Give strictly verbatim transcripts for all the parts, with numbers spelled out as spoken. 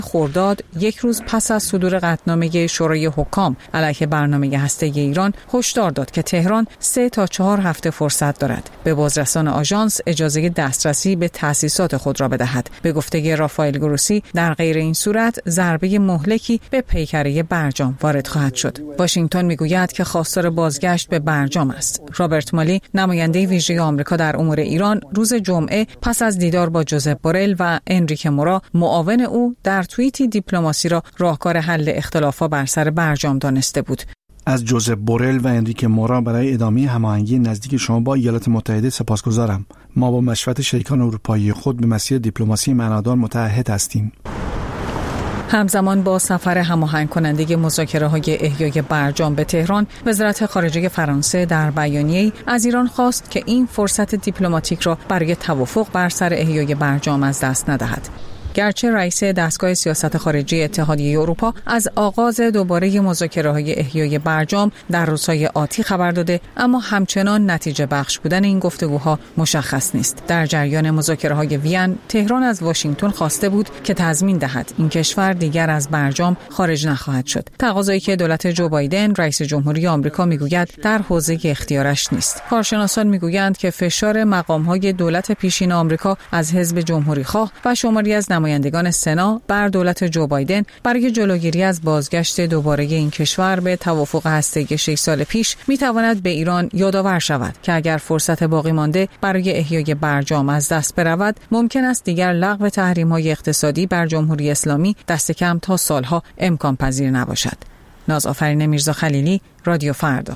خرداد، یک روز پس از صدور قطعنامه شورای حکام علیه برنامه هسته‌ای ایران، هشدار داد که تهران سه تا چهار هفته فرصت دارد به بازرسان آژانس اجازه دسترسی به تأسیسات خود را بدهد. به گفته رافائل گروسی، در غیر این صورت ضربه مهلکی به پیکره برجام وارد خواهد شد. واشنگتن میگوید که خواستار بازگشت به برجام است. رابرت مالی، نماینده ویژه آمریکا در امور ایران، روز جمعه پس از دیدار با جوزپ بورل و انریکه مورا، معاون او، در توییتی دیپلماسی را راهکار حل اختلافات بر سر برجام دانسته بود. از جوزپ بورل و انریکه مورا برای ادامه هماهنگی نزدیک شما با ایالات متحده سپاسگزارم. ما با مشورت شریکان اروپایی خود به مسیر دیپلماسی معنادار متعهد هستیم. همزمان با سفر هماهنگ کننده مذاکره‌های احیای برجام به تهران، وزارت خارجه فرانسه در بیانیه‌ای از ایران خواست که این فرصت دیپلماتیک را برای توافق بر سر احیای برجام از دست ندهد. گرچه رئیس دستگاه سیاست خارجی اتحادیه اروپا از آغاز دوباره مذاکره‌های احیای برجام در روزهای آتی خبر داده، اما همچنان نتیجه بخش بودن این گفتگوها مشخص نیست. در جریان مذاکره‌های وین، تهران از واشنگتن خواسته بود که تضمین دهد این کشور دیگر از برجام خارج نخواهد شد. تقاضایی که دولت جو بایدن، رئیس جمهوری آمریکا، میگوید در حوزه اختیارش نیست. کارشناسان میگویند که فشار مقام‌های دولت پیشین آمریکا از حزب جمهوری‌خواه و شماری از نمایندگان سنا بر دولت جو بایدن برای جلوگیری از بازگشت دوباره این کشور به توافق هسته‌ای شش سال پیش میتواند به ایران یادآور شود که اگر فرصت باقی مانده برای احیای برجام از دست برود، ممکن است دیگر لغو تحریم‌های اقتصادی بر جمهوری اسلامی دست کم تا سالها امکان پذیر نباشد. نازآفرین میرزا خلیلی، رادیو فردا.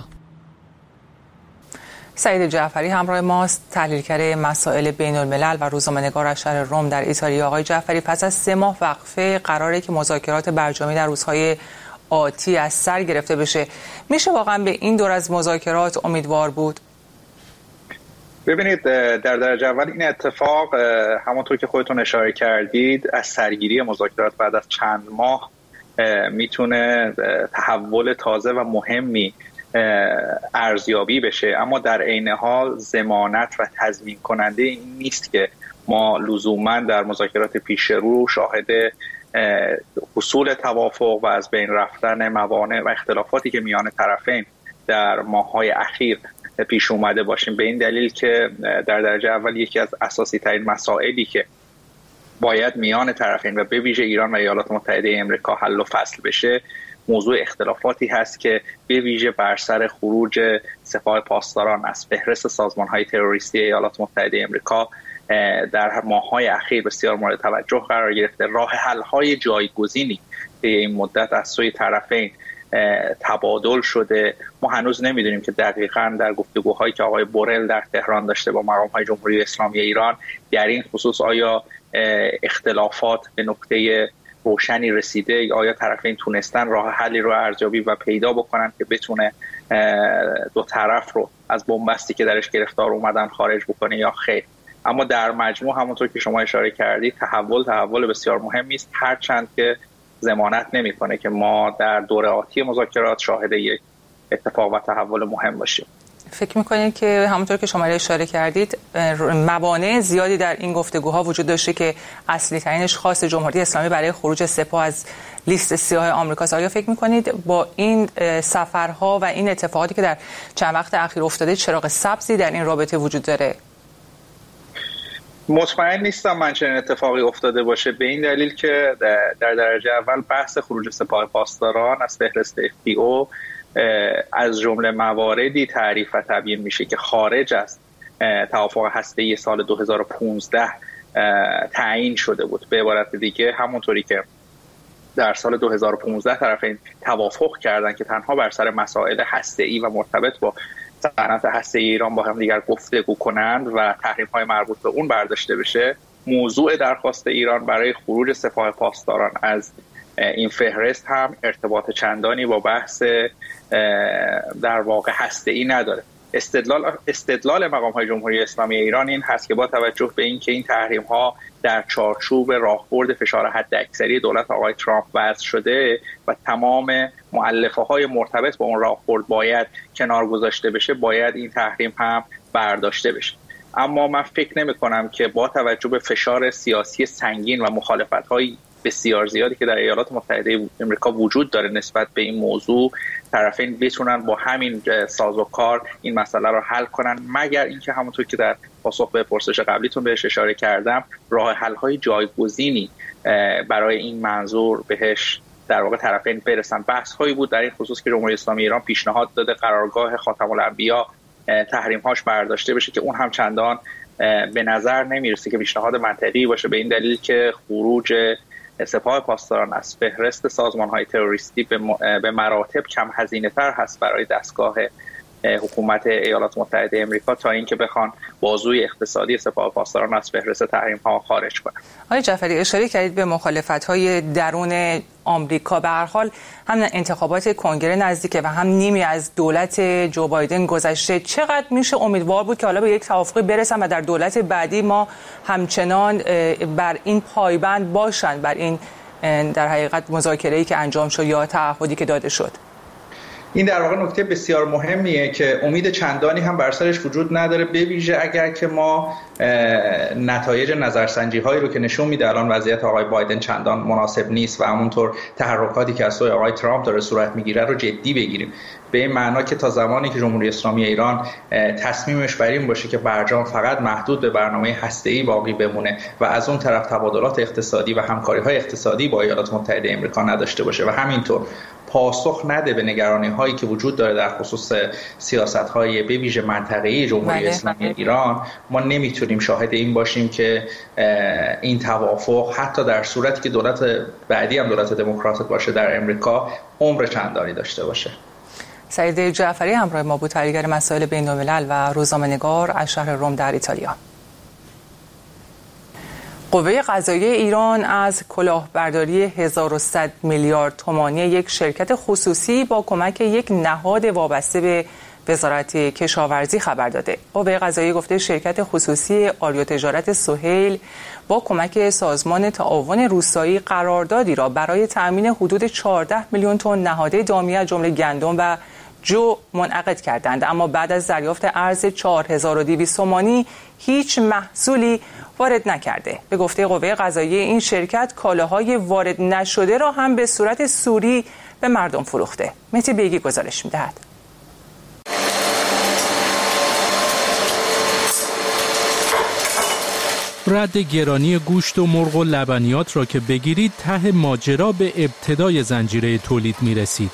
سعید جعفری همراه ماست، تحلیلگر مسائل بین الملل و روزنامه‌نگار از شهر رم در ایتالیا. آقای جعفری، پس از سه ماه وقفه قراره که مذاکرات برجامی در روزهای آتی از سر گرفته بشه. میشه واقعا به این دور از مذاکرات امیدوار بود؟ ببینید، در درجه اول این اتفاق همونطور که خودتون اشاره کردید از سرگیری مذاکرات بعد از چند ماه میتونه تحول تازه و مهمی ارزیابی بشه، اما در عین حال ضمانت و تضمین کننده این نیست که ما لزوما در مذاکرات پیش رو شاهد حصول توافق و از بین رفتن موانع و اختلافاتی که میان طرفین در ماه‌های اخیر پیش اومده باشیم. به این دلیل که در درجه اول یکی از اساسی ترین مسائلی که باید میان طرفین و به ویژه ایران و ایالات متحده آمریکا حل و فصل بشه، موضوع اختلافاتی هست که به ویژه بر سر خروج سپاه پاسداران از فهرست سازمان‌های تروریستی ایالات متحده آمریکا در ماه‌های اخیر بسیار مورد توجه قرار گرفته. راه حل‌های جایگزینی به این مدت از سوی طرفین تبادل شده. ما هنوز نمیدونیم که دقیقاً در گفتگوهایی که آقای بورل در تهران داشته با مقام‌های جمهوری اسلامی ایران در این خصوص آیا اختلافات به نقطه روشنی رسیده یا آیا طرفین تونستن راه حلی رو ارزیابی و پیدا بکنن که بتونه دو طرف رو از بنبستی که درش گرفتار اومدن خارج بکنه یا خیر. اما در مجموع همونطور که شما اشاره کردید تحول تحول بسیار مهمی است، هرچند که ضمانت نمیکنه که ما در دوره آتی مذاکرات شاهد یک اتفاق و تحول مهم باشیم. فکر میکنید که همونطور که شما اشاره کردید موانع زیادی در این گفتگوها وجود داشته که اصلی ترینش خواست جمهوری اسلامی برای خروج سپاه از لیست سیاه آمریکاست؟ آیا فکر میکنید با این سفرها و این اتفاقاتی که در چند وقت اخیر افتاده چراغ سبزی در این رابطه وجود داره؟ مطمئن نیستم من چنین اتفاقی افتاده باشه، به این دلیل که در درجه اول بحث خروج سپاه پاسداران از فهرست اف پی او از جمله مواردی تعریف و تبیین میشه که خارج از توافق هسته‌ای سال دو هزار و پانزده تعیین شده بود. به عبارت دیگه همونطوری که در سال دو هزار و پانزده طرفین توافق کردن که تنها بر سر مسائل هسته‌ای و مرتبط با صنعت هسته‌ای ایران با هم دیگر گفتگو کنند و تحریم‌های مربوط به اون برداشته بشه، موضوع درخواست ایران برای خروج سپاه پاسداران از این فهرست هم ارتباط چندانی با بحث در واقع هسته‌ای نداره. استدلال استدلال مقام‌های جمهوری اسلامی ایران این هست که با توجه به اینکه این تحریم‌ها در چارچوب راهبرد فشار حداکثری دولت آقای ترامپ وضع شده و تمام مؤلفه‌های مرتبط با اون راهبرد باید کنار گذاشته بشه، باید این تحریم هم برداشته بشه. اما من فکر نمی‌کنم که با توجه به فشار سیاسی سنگین و مخالفت‌های بسیار زیادی که در ایالات متحده آمریکا وجود داره نسبت به این موضوع، طرفین بتونن با همین سازوکار این مسئله رو حل کنن، مگر اینکه همونطور که در پاسخ به پرسش قبلیتون بهش اشاره کردم راه حل‌های جایگزینی برای این منظور بهش در واقع طرفین برسن. بحث هایی بود در این خصوص که جمهوری اسلامی ایران پیشنهاد داده قرارگاه خاتم الانبیا تحریم هاش برداشته بشه که اون هم چندان به نظر نمیرسه که پیشنهاد منطقی باشه، به این دلیل که خروج سپاه پاسداران از فهرست سازمان های تروریستی به مراتب کم هزینه تر هست برای دستگاه حکومت ایالات متحده آمریکا تا اینکه بخوان بازوی اقتصادی سپاه پاسداران از فهرست تحریم ها خارج کنند. آقای جعفری اشاره کردید به مخالفت‌های درون آمریکا. به هر حال هم انتخابات کنگره نزدیکه و هم نیمی از دولت جو بایدن گذشته. چقدر میشه امیدوار بود که حالا به یک توافقی برسن و در دولت بعدی ما همچنان بر این پایبند باشن، بر این در حقیقت مذاکره‌ای که انجام شد یا تعهدی که داده شد؟ این در واقع نکته بسیار مهمیه که امید چندانی هم بر سرش وجود نداره، به ویژه اگر که ما نتایج نظرسنجی هایی رو که نشون میده الان وضعیت آقای بایدن چندان مناسب نیست و همونطور تحرکاتی که از سوی آقای ترامپ داره صورت میگیره رو جدی بگیریم، به این معنا که تا زمانی که جمهوری اسلامی ایران تصمیمش بر این باشه که برجام فقط محدود به برنامه هسته‌ای باقی بمونه و از اون طرف تبادلات اقتصادی و همکاری‌های اقتصادی با ایالات متحده آمریکا نداشته باشه و همینطور پاسخ نده به نگرانی هایی که وجود داره در خصوص سیاست های به ویژه منطقه‌ای جمهوری اسلامی ایران، ما نمیتونیم شاهد این باشیم که این توافق حتی در صورتی که دولت بعدی هم دولت دموکراتیک باشه در امریکا عمر چندانی داشته باشه. سعید جعفری همراه ما بود، تحلیلگر مسائل بین‌الملل و روزنامه‌نگار از شهر روم در ایتالیا. قوه قضاییه ایران از کلاهبرداری هزار و صد میلیارد تومانی یک شرکت خصوصی با کمک یک نهاد وابسته به وزارت کشاورزی خبر داده. قوه قضاییه گفته شرکت خصوصی آریوتجارت سهیل با کمک سازمان تعاون روستایی قراردادی را برای تأمین حدود چهارده میلیون تن نهاده دامی از جمله گندم و جو منعقد کردند، اما بعد از دریافت ارز چهار هزار و دویست تومانی هیچ محصولی وارد نکرده. به گفته قوه قضاییه این شرکت کالاهای وارد نشده را هم به صورت سوری به مردم فروخته. مهدی بیگی گزارش می‌دهد. رد گرانی گوشت و مرغ و لبنیات را که بگیرید ته ماجرا به ابتدای زنجیره تولید می‌رسید.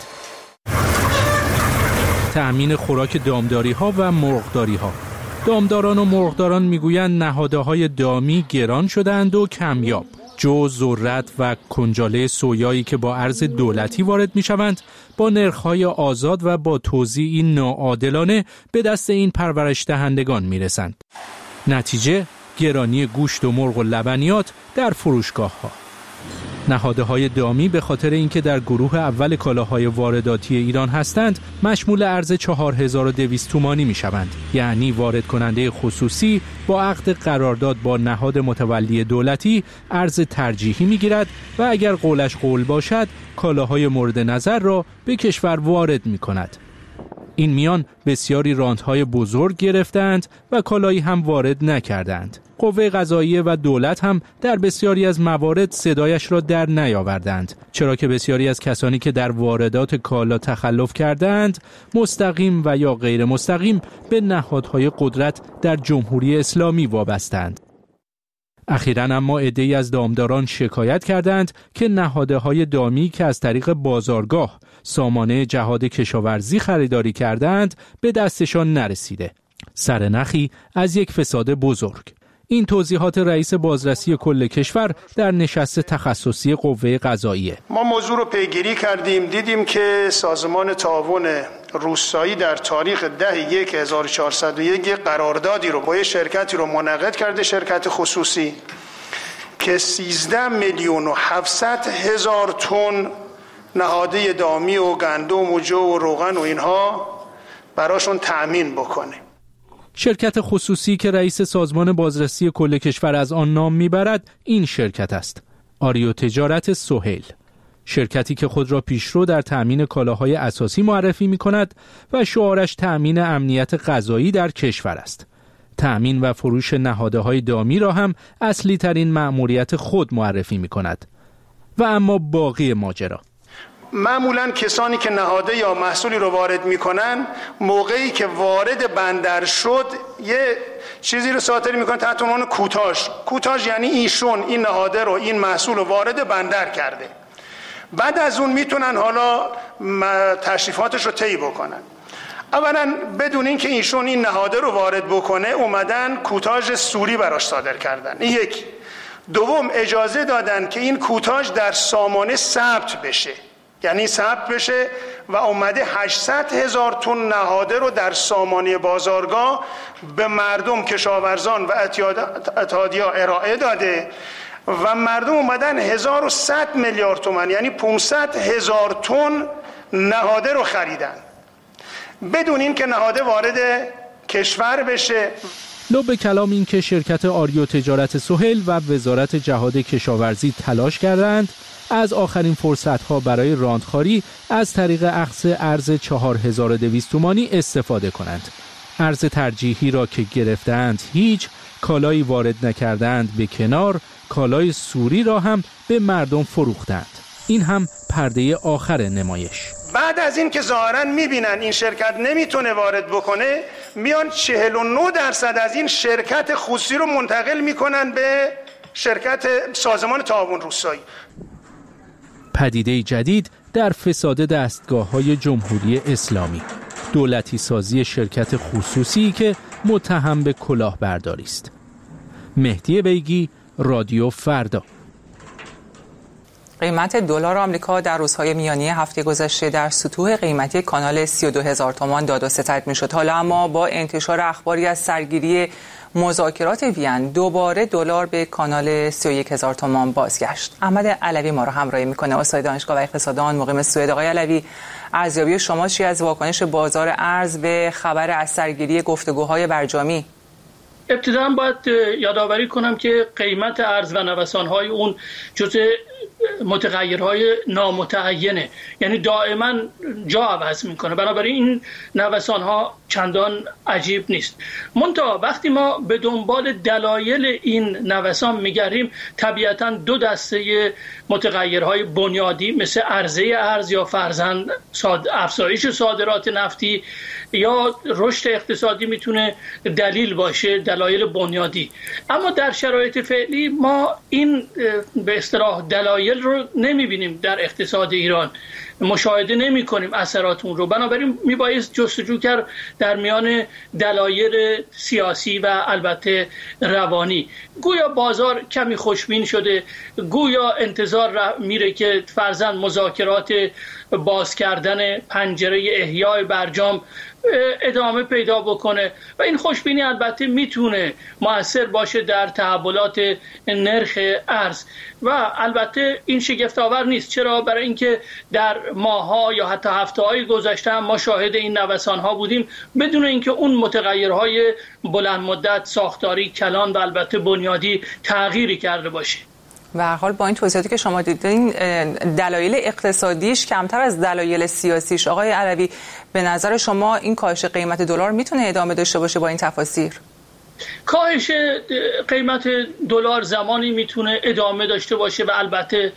تأمین خوراک دامداری ها و مرغداری ها. دامداران و مرغداران میگویند نهادهای دامی گران شدند و کمیاب. جو، ذرت و کنجاله سویایی که با ارز دولتی وارد میشوند با نرخ‌های آزاد و با توزیعی ناعادلانه به دست این پرورش دهندگان میرسند. نتیجه گرانی گوشت و مرغ و لبنیات در فروشگاه ها. نهادهای دامی به خاطر اینکه در گروه اول کالاهای وارداتی ایران هستند مشمول ارز چهار هزار و دویست تومانی می شوند، یعنی وارد کننده خصوصی با عقد قرارداد با نهاد متولی دولتی ارز ترجیحی می گیرد و اگر قولش قول باشد کالاهای مورد نظر را به کشور وارد می کند. این میان بسیاری رانت‌های بزرگ گرفتند و کالایی هم وارد نکردند. قوه قضاییه و دولت هم در بسیاری از موارد صدایش را در نیاوردند، چرا که بسیاری از کسانی که در واردات کالا تخلف کردند مستقیم و یا غیر مستقیم به نهادهای قدرت در جمهوری اسلامی وابستند. اخیراً اما عده‌ای از دامداران شکایت کردند که نهادهای دامی که از طریق بازارگاه سامانه جهاد کشاورزی خریداری کردند به دستشان نرسیده. سرنخی از یک فساد بزرگ. این توضیحات رئیس بازرسی کل کشور در نشست تخصصی قوه قضاییه. ما موضوع رو پیگیری کردیم، دیدیم که سازمان تعاون روستایی در تاریخ ده یک هزار و چهارصد و یک قراردادی رو با یه شرکتی رو منعقد کرده، شرکت خصوصی که سیزده میلیون و هفتصد هزار تن نهاده دامی و گندم و جو و روغن و اینها براشون تأمین بکنه. شرکت خصوصی که رئیس سازمان بازرسی کل کشور از آن نام میبرد این شرکت است، آریوتجارت سهیل. شرکتی که خود را پیشرو در تأمین کالاهای اساسی معرفی میکند و شعارش تأمین امنیت غذایی در کشور است. تأمین و فروش نهادهای دامی را هم اصلی ترین مأموریت خود معرفی میکند. و اما باقی ماجرا، معمولا کسانی که نهاده یا محصولی رو وارد میکنن موقعی که وارد بندر شد یه چیزی رو صادر میکنن تحت عنوان کوتاژ. کوتاژ یعنی ایشون این نهاده رو، این محصول رو وارد بندر کرده، بعد از اون میتونن حالا تشریفاتش رو طی بکنن. اولا بدون این که ایشون این نهاده رو وارد بکنه اومدن کوتاژ سوری براش صادر کردن، این یک. دوم اجازه دادن که این کوتاژ در سامانه ثبت بشه، یعنی ثبت بشه و اومده هشتصد هزار تن نهاده رو در سامانه بازارگاه به مردم، کشاورزان و اتحادیه‌ها ارائه داده و مردم اومدن هزار و صد میلیارد تومان یعنی پانصد هزار تن نهاده رو خریدن بدون این که نهاده وارد کشور بشه. لب کلام این که شرکت آریو تجارت سهیل و وزارت جهاد کشاورزی تلاش کردند از آخرین فرصت‌ها برای راندخاری از طریق اخذ ارز چهار هزار و دویست تومانی استفاده کنند. ارز ترجیحی را که گرفتند هیچ، کالایی وارد نکردند به کنار، کالای سوری را هم به مردم فروختند. این هم پرده آخر نمایش. بعد از این که ظاهراً میبینن این شرکت نمیتونه وارد بکنه، میان چهل و نه درصد از این شرکت خصوصی رو منتقل میکنن به شرکت سازمان تعاون روستایی. پدیده جدید در فساد دستگاه‌های جمهوری اسلامی، دولتی سازی شرکت خصوصی که متهم به کلاهبرداری است. مهدی بیگی، رادیو فردا. قیمت دلار آمریکا در روزهای میانی هفته گذشته در سطوح قیمتی کانال سی و دو هزار تومان داد و ستد میشد. حالا اما با انتشار اخباری از سرگیری مذاکرات وین دوباره دلار به کانال سی و یک هزار تومان بازگشت. احمد علوی ما را همراهی میکنه، استاد دانشگاه و اقتصاددان مقیم سوئد. آقای علوی، ارزیابی شما چی از واکنش بازار ارز به خبر از سرگیری گفتگوهای برجامی؟ ابتداً باید یادآوری کنم که قیمت ارز و نوسان‌های اون جزء متغیرهای نامتعینه، یعنی دائما جا عوض میکنه، بنابراین این نوسان‌ها چندان عجیب نیست. منتها وقتی ما به دنبال دلایل این نوسان میگردیم، طبیعتاً دو دسته متغیرهای بنیادی مثل عرضه ارز یا فرضاً افزایش صادرات نفتی یا رشد اقتصادی میتونه دلیل باشه، دلایل بنیادی. اما در شرایط فعلی ما این به اصطلاح دلایل رو نمیبینیم در اقتصاد ایران، مشاهده نمی کنیم اثرات اون رو، بنابراین میبایست جستجو کرد در میان دلایل سیاسی و البته روانی. گویا بازار کمی خوشبین شده، گویا انتظار میره که فرضاً مذاکرات باز کردن پنجره احیای برجام ادامه پیدا بکنه و این خوشبینی البته میتونه مؤثر باشه در تحولات نرخ ارز و البته این شگفت‌آور نیست. چرا؟ برای اینکه در ماه‌ها یا حتی هفته‌های گذشته ما شاهد این نوسان‌ها بودیم بدون اینکه اون متغیرهای بلند مدت ساختاری، کلان و البته بنیادی تغییری کرده باشه. و هر حال با این توضیحاتی که شما دیدین دلایل اقتصادیش کمتر از دلایل سیاسیش، آقای علوی به نظر شما این کاهش قیمت دلار میتونه ادامه داشته باشه با این تفاسیر؟ کاهش قیمت دلار زمانی میتونه ادامه داشته باشه و البته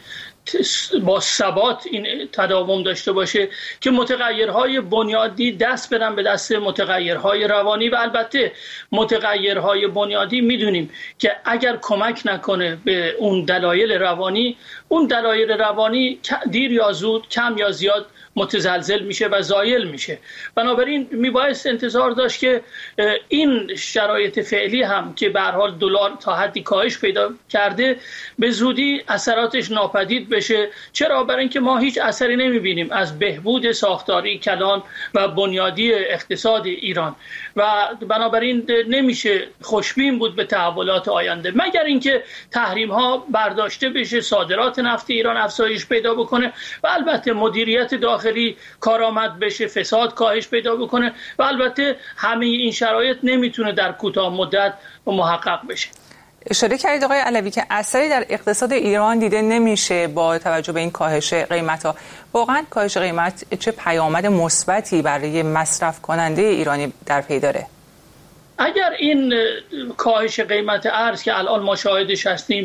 با ثبات این تداوم داشته باشه که متغیرهای بنیادی دست بدن به دست متغیرهای روانی و البته متغیرهای بنیادی میدونیم که اگر کمک نکنه به اون دلایل روانی، اون دلایل روانی دیر یا زود، کم یا زیاد متزلزل میشه و زایل میشه. بنابراین میبایست انتظار داشت که این شرایط فعلی هم که به هر حال دلار تا حدی کاهش پیدا کرده به زودی اثراتش ناپدید بشه. چرا؟ برای اینکه ما هیچ اثری نمیبینیم از بهبود ساختاری، کلان و بنیادی اقتصاد ایران و بنابراین نمیشه خوشبین بود به تحولات آینده مگر اینکه تحریم ها برداشته بشه، صادرات نفت ایران افزایش پیدا بکنه و البته مدیریت داخلی کارآمد بشه، فساد کاهش پیدا بکنه و البته همه این شرایط نمیتونه در کوتاه مدت محقق بشه. اشاره کردید آقای علوی که اثری در اقتصاد ایران دیده نمیشه با توجه به این کاهش قیمت‌ها. واقعا کاهش قیمت چه پیامد مثبتی برای مصرف کننده ایرانی در پی داره؟ اگر این کاهش قیمت ارز که الان ما شاهدش هستیم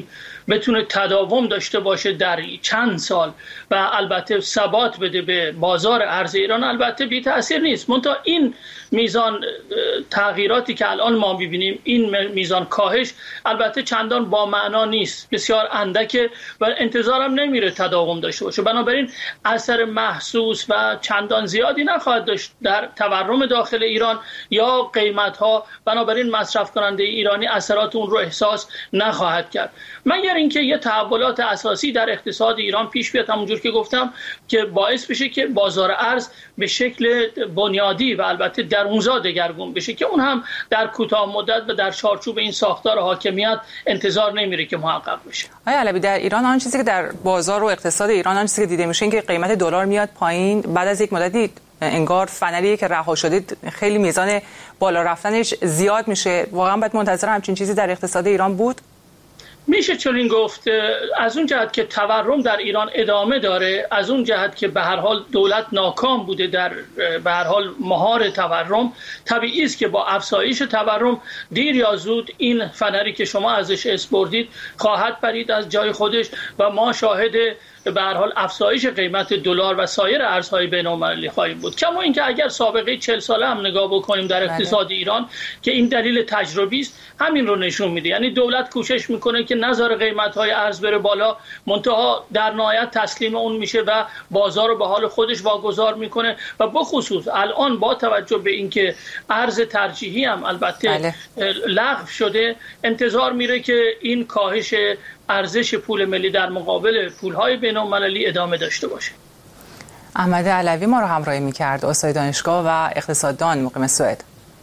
بتونه تداوم داشته باشه در چند سال و البته ثبات بده به بازار ارز ایران، البته بی تأثیر نیست. منتها این میزان تغییراتی که الان ما می‌بینیم، این میزان کاهش البته چندان با معنا نیست، بسیار اندکه و انتظارم نمیره تداوم داشته باشه. بنابراین اثر محسوس و چندان زیادی نخواهد داشت در تورم داخل ایران یا قیمت‌ها. بنابراین مصرف کننده ایرانی اثرات اون رو احساس نخواهد کرد، مگر اینکه یه تحولات اساسی در اقتصاد ایران پیش بیاد، همونجور که گفتم، که باعث بشه که بازار ارز به شکل بنیادی و البته درونزا دگرگون بشه، که اون هم در کوتاه مدت و در چارچوب این ساختار حاکمیت انتظار نمیره که محقق بشه. آقای علوی، در ایران آن چیزی که در بازار و اقتصاد ایران آن چیزی که دیده میشه این که قیمت دلار میاد پایین، بعد از یک مدتی انگار فنریه که رها شده خیلی میزان بالا رفتنش زیاد میشه. واقعا باید منتظر همچین چیزی در اقتصاد ایران بود؟ میشه چنین گفت، از اون جهت که تورم در ایران ادامه داره، از اون جهت که به هر حال دولت ناکام بوده در به هر حال مهار تورم، طبیعی است که با افزایش تورم دیر یا زود این فنری که شما ازش اسم بردید خواهد پرید از جای خودش و ما شاهد به هر حال افزایش قیمت دلار و سایر ارزهای بین‌المللی خواهیم بود. کما اینکه اگر سابقه چهل ساله هم نگاه بکنیم در اقتصاد ایران که این دلیل تجربی است، همین رو نشون میده. یعنی دولت کوشش میکنه که نذاره قیمت‌های ارز بره بالا، منتها در نهایت تسلیم اون میشه و بازار رو به حال خودش واگذار میکنه و بخصوص الان با توجه به اینکه ارز ترجیحی هم البته بله. لغو شده، انتظار میره که این کاهش ارزش پول ملی در مقابل پول‌های بین‌المللی ادامه داشته باشه. احمد علوی ما رو همراهی می‌کرد، استاد دانشگاه و اقتصاددان مقیم سوئد.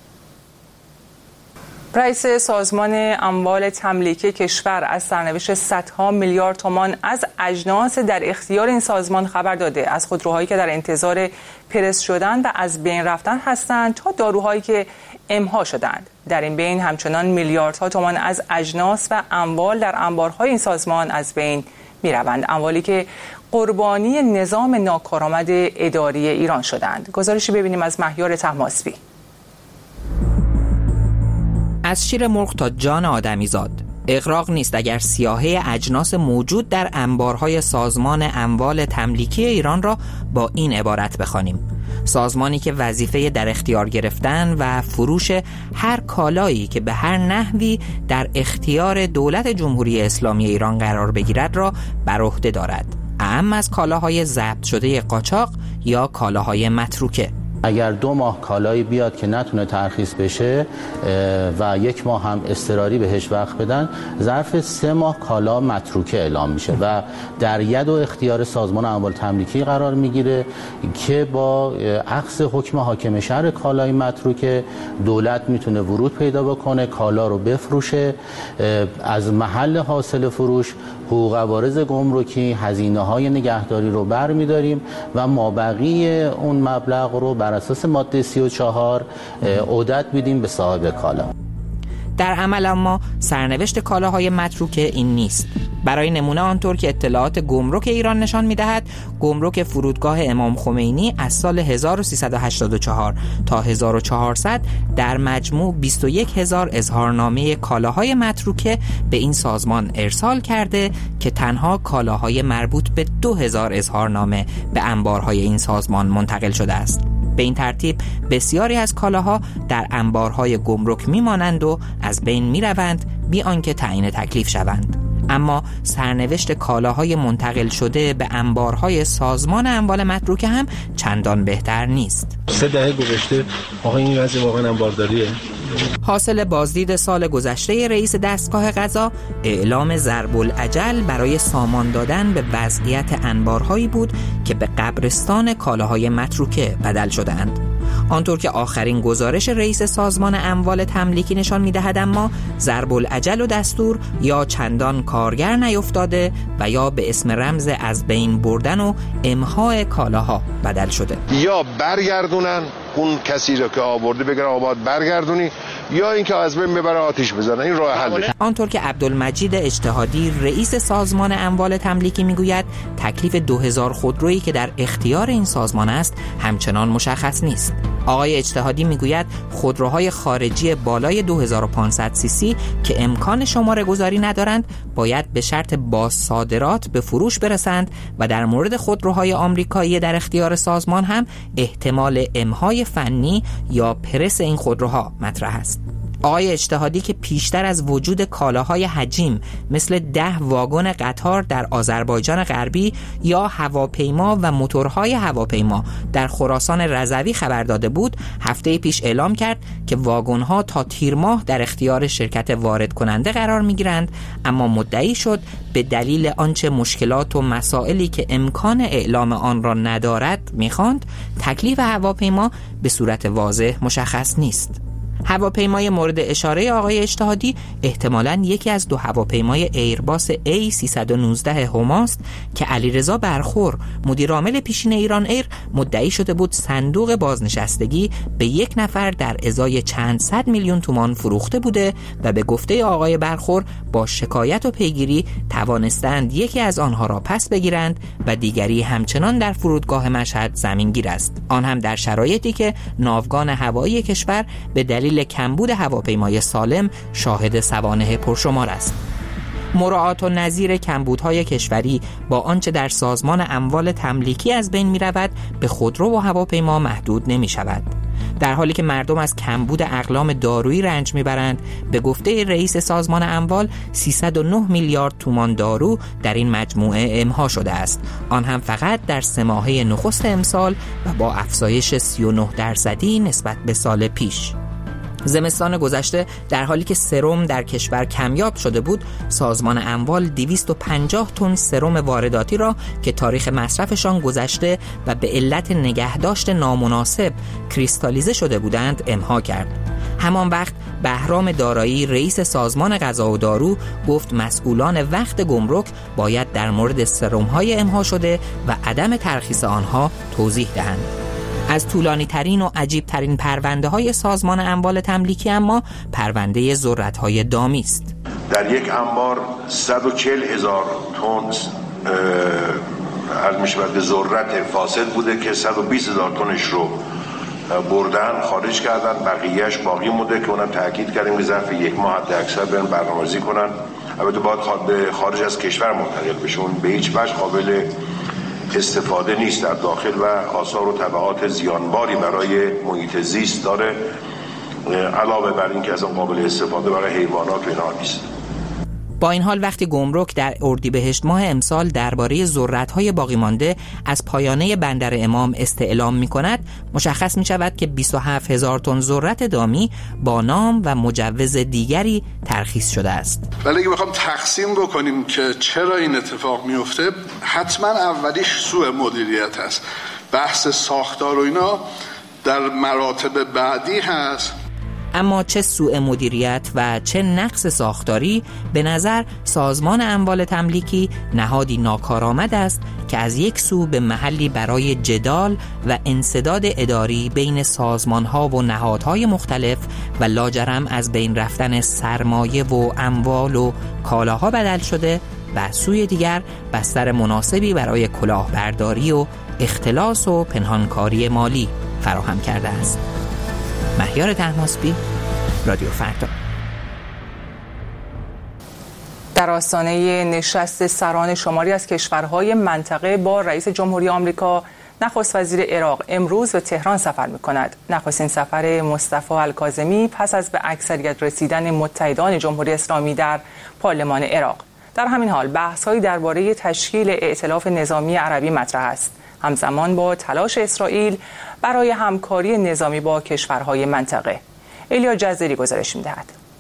رئیس سازمان اموال تملیکی کشور از سرنوشت صدها میلیارد تومان از اجناس در اختیار این سازمان خبر داده، از خودروهایی که در انتظار پرس شدن و از بین رفتن هستند تا داروهایی که امها شدند. در این بین همچنان میلیاردها تومان از اجناس و اموال در انبارهای این سازمان از بین میروند، اموالی که قربانی نظام ناکارآمد اداری ایران شدند. گزارشی ببینیم از مهیار طهماسبی. از شیر مرغ تا جان آدمیزاد، اغراق نیست اگر سیاهه اجناس موجود در انبارهای سازمان اموال تملیکی ایران را با این عبارت بخوانیم: سازمانی که وظیفه در اختیار گرفتن و فروش هر کالایی که به هر نحوی در اختیار دولت جمهوری اسلامی ایران قرار بگیرد را بر عهده دارد، اعم از کالاهای ضبط شده قاچاق یا کالاهای متروکه. اگر دو ماه کالایی بیاد که نتونه ترخیص بشه و یک ماه هم اضطراری بهش وقت بدن، ظرف سه ماه کالا متروکه اعلام میشه و در ید و اختیار سازمان اموال تملیکی قرار میگیره که با اخذ حکم حاکم شهر کالای متروکه دولت میتونه ورود پیدا بکنه، کالا رو بفروشه، از محل حاصل فروش حقوق عوارض گمرکی، هزینه‌های نگهداری رو برمی‌داریم و مابقی اون مبلغ رو بر اساس ماده سی و چهار عدت میدیم به صاحب کالا. در عمل اما سرنوشت کالاهای متروکه این نیست. برای نمونه آنطور که اطلاعات گمرک ایران نشان می‌دهد، گمرک فرودگاه امام خمینی از سال هزار و سیصد و هشتاد و چهار تا هزار و چهارصد در مجموع بیست و یک هزار اظهارنامه کالاهای متروکه به این سازمان ارسال کرده که تنها کالاهای مربوط به دو هزار اظهارنامه به انبارهای این سازمان منتقل شده است. به این ترتیب بسیاری از کالاها در انبارهای گمرک میمانند و از بین میروند بی آنکه تعیین تکلیف شوند. اما سرنوشت کالاهای منتقل شده به انبارهای سازمان اموال متروکه هم چندان بهتر نیست. سه دهه گذشته آقا این وضع واقعا انبارداریه. حاصل بازدید سال گذشته رئیس دستگاه قضا اعلام ضرب الاجل برای سامان دادن به وضعیت انبارهایی بود که به قبرستان کالاهای متروکه بدل شدند. آنطور که آخرین گزارش رئیس سازمان اموال تملیکی نشان می‌دهد، اما ضرب الاجل و دستور یا چندان کارگر نیفتاده و یا به اسم رمز از بین بردن و امحاء کالاها بدل شده. یا برگردونن اون کسی رو که آورده بگن آباد برگردونی، یا اینکه از بین ببره آتش بزنن. این راه حلش. آنطور که عبدالمجید اجتهادی رئیس سازمان اموال تملیکی میگوید، تکلیف دو هزار خودرویی که در اختیار این سازمان است همچنان مشخص نیست. آقای اجتهادی میگوید خودروهای خارجی بالای دو هزار و پانصد سی سی که امکان شماره گذاری ندارند باید به شرط بازصادرات به فروش برسند و در مورد خودروهای آمریکایی در اختیار سازمان هم احتمال امهای فنی یا پرس این خودروها مطرح است. آقای اجتهادی که پیشتر از وجود کالاهای حجیم مثل ده واگن قطار در آذربایجان غربی یا هواپیما و موتورهای هواپیما در خراسان رضوی خبر داده بود، هفته پیش اعلام کرد که واگن‌ها تا تیر ماه در اختیار شرکت وارد کننده قرار می‌گیرند، اما مدعی شد به دلیل آنچه مشکلات و مسائلی که امکان اعلام آن را ندارد می‌خواند، تکلیف هواپیما به صورت واضح مشخص نیست. هواپیمای مورد اشاره آقای اجتهادی احتمالاً یکی از دو هواپیمای ایرباس ای سیصد و نوزده هماست که علیرضا برخور مدیر عامل پیشین ایران ایر مدعی شده بود صندوق بازنشستگی به یک نفر در ازای چند صد میلیون تومان فروخته بوده و به گفته آقای برخور با شکایت و پیگیری توانستند یکی از آنها را پس بگیرند و دیگری همچنان در فرودگاه مشهد زمینگیر است، آن هم در شرایطی که ناوگان هوایی کشور به دلیل کمبود هواپیمای سالم شاهد سوانح پرشمار است. مراعات و نظیر کمبودهای کشوری با آنچه در سازمان اموال تملیکی از بین می رود به خودرو و هواپیما محدود نمی شود. در حالی که مردم از کمبود اقلام دارویی رنج میبرند، به گفته رئیس سازمان اموال سیصد و نه میلیارد تومان دارو در این مجموعه امها شده است، آن هم فقط در سه ماهه نخست امسال و با افزایش سی و نه درصدی نسبت به سال پیش. زمستان گذشته در حالی که سرم در کشور کمیاب شده بود، سازمان اموال دویست و پنجاه تن سرم وارداتی را که تاریخ مصرفشان گذشته و به علت نگهداشت نامناسب کریستالیزه شده بودند امها کرد. همان وقت بهرام دارایی رئیس سازمان غذا و دارو گفت مسئولان وقت گمرک باید در مورد سرم‌های امها شده و عدم ترخیص آنها توضیح دهند. از طولانی ترین و عجیب ترین پرونده های سازمان اموال تملیکی اما پرونده ذرت‌های دامی است. در یک انبار صد و چهل هزار تن از میشود ذرت فاسد بوده که صد و بیست هزار تنش رو بردن خارج کردن، بقیهش باقی مونده که اونم تاکید کردیم که ظرف یک ماه حد اکثر برن برنامه‌ریزی کنن. البته باید به خارج از کشور منتقل بشه، اون به هیچ وجه قابل استفاده نیست در داخل و آثار و تبعات زیانباری برای محیط زیست داره، علاوه بر این که از قابل استفاده برای حیوانات و اینا نیست. با این حال وقتی گمرک در اردیبهشت ماه امسال درباره ذرت‌های باقی مانده از پایانه بندر امام استعلام می‌کند، مشخص می‌شود که بیست و هفت هزار تن ذرت دامی با نام و مجوز دیگری ترخیص شده است. ولی اگه بخوام تقسیم بکنیم که چرا این اتفاق میفته، حتما اولیش سوء مدیریت هست. بحث ساختار و اینا در مراتب بعدی هست. اما چه سوء مدیریت و چه نقص ساختاری، به نظر سازمان اموال تملیکی نهادی ناکارآمد است که از یک سو به محلی برای جدال و انسداد اداری بین سازمان‌ها و نهادهای مختلف و لاجرم از بین رفتن سرمایه و اموال و کالاها بدل شده و سوی دیگر بستر مناسبی برای کلاهبرداری و اختلاس و پنهانکاری مالی فراهم کرده است. مهیار طهماسبی، رادیو فردا. در آستانه نشست سران شماری از کشورهای منطقه با رئیس جمهوری آمریکا، نخست وزیر عراق امروز به تهران سفر می‌کند. نخستین سفر مصطفی الکاظمی پس از به اکثریت رسیدن متحدان جمهوری اسلامی در پارلمان عراق. در همین حال بحث‌هایی درباره تشکیل ائتلاف نظامی عربی مطرح است، همزمان با تلاش اسرائیل برای همکاری نظامی با کشورهای منطقه. ایلیا جزیری گزارش می‌دهد.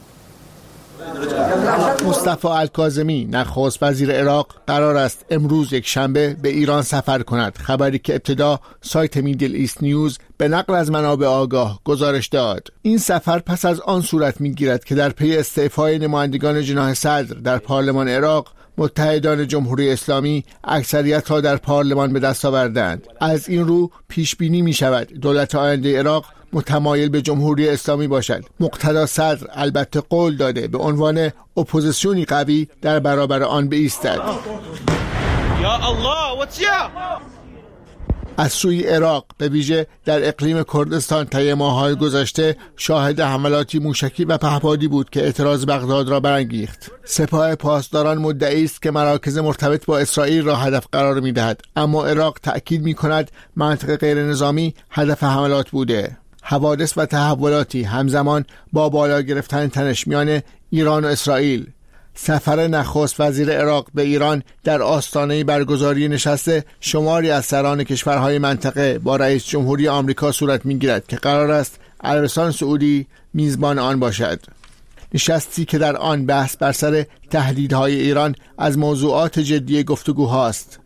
مصطفی الکاظمی نخست وزیر عراق قرار است امروز یک شنبه به ایران سفر کند، خبری که ابتدا سایت میدل ایست نیوز به نقل از منابع آگاه گزارش داد. این سفر پس از آن صورت می‌گیرد که در پی استعفای نمایندگان جناح صدر در پارلمان عراق، متحدان جمهوری اسلامی اکثریت را در پارلمان به دست آوردند. از این رو پیش بینی می شود دولت آینده عراق متمایل به جمهوری اسلامی باشد. مقتدا صدر البته قول داده به عنوان اپوزیسیونی قوی در برابر آن بایستد. از سوی عراق به ویژه در اقلیم کردستان طی ماه‌های گذشته شاهد حملاتی موشکی و پهپادی بود که اعتراض بغداد را برانگیخت. سپاه پاسداران مدعی است که مراکز مرتبط با اسرائیل را هدف قرار می‌دهد، اما عراق تأکید می‌کند منطقه غیر نظامی هدف حملات بوده. حوادث و تحولاتی همزمان با بالا گرفتن تنش میان ایران و اسرائیل. سفر نخست وزیر عراق به ایران در آستانه برگزاری نشست شماری از سران کشورهای منطقه با رئیس جمهوری آمریکا صورت می‌گیرد که قرار است عربستان سعودی میزبان آن باشد. نشستی که در آن بحث بر سر تهدیدهای ایران از موضوعات جدی گفتگوهاست.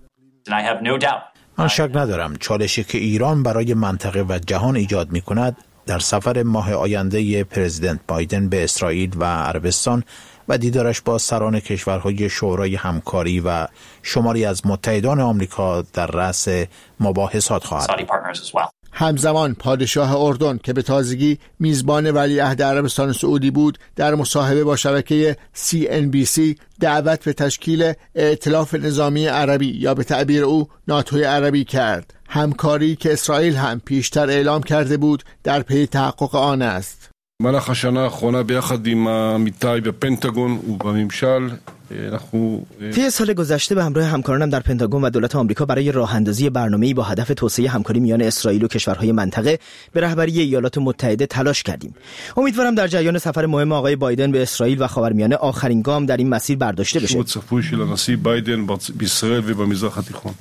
من شک ندارم چالشی که ایران برای منطقه و جهان ایجاد می‌کند در سفر ماه آینده پرزیدنت بایدن به اسرائیل و عربستان و دیدارش با سران کشورهای شورای همکاری و شماری از متحدان آمریکا در رأس مباحثات خواهد. همزمان پادشاه اردن که به تازگی میزبان ولیعهد عربستان سعودی بود در مصاحبه با شبکه سی ان بی سی دعوت به تشکیل ائتلاف نظامی عربی یا به تعبیر او ناتوی عربی کرد، همکاری که اسرائیل هم پیشتر اعلام کرده بود در پی تحقق آن است. במהלך השנה האחרונה ביחד עם עמיתיי בפנטגון ובממשל אנחנו طی سال گذشته به همراه همکارانم در پنتاگون و دولت آمریکا برای راه اندازی برنامه‌ای با هدف توسعه همکاری میان اسرائیل و کشورهای منطقه به رهبری ایالات متحده تلاش کردیم. امیدوارم در جریان سفر مهم آقای بایدن به اسرائیل و خاورمیانه آخرین گام در این مسیر برداشته بشه. צפוי של הנשיא ביידן בישראל ובמזרח התיכון.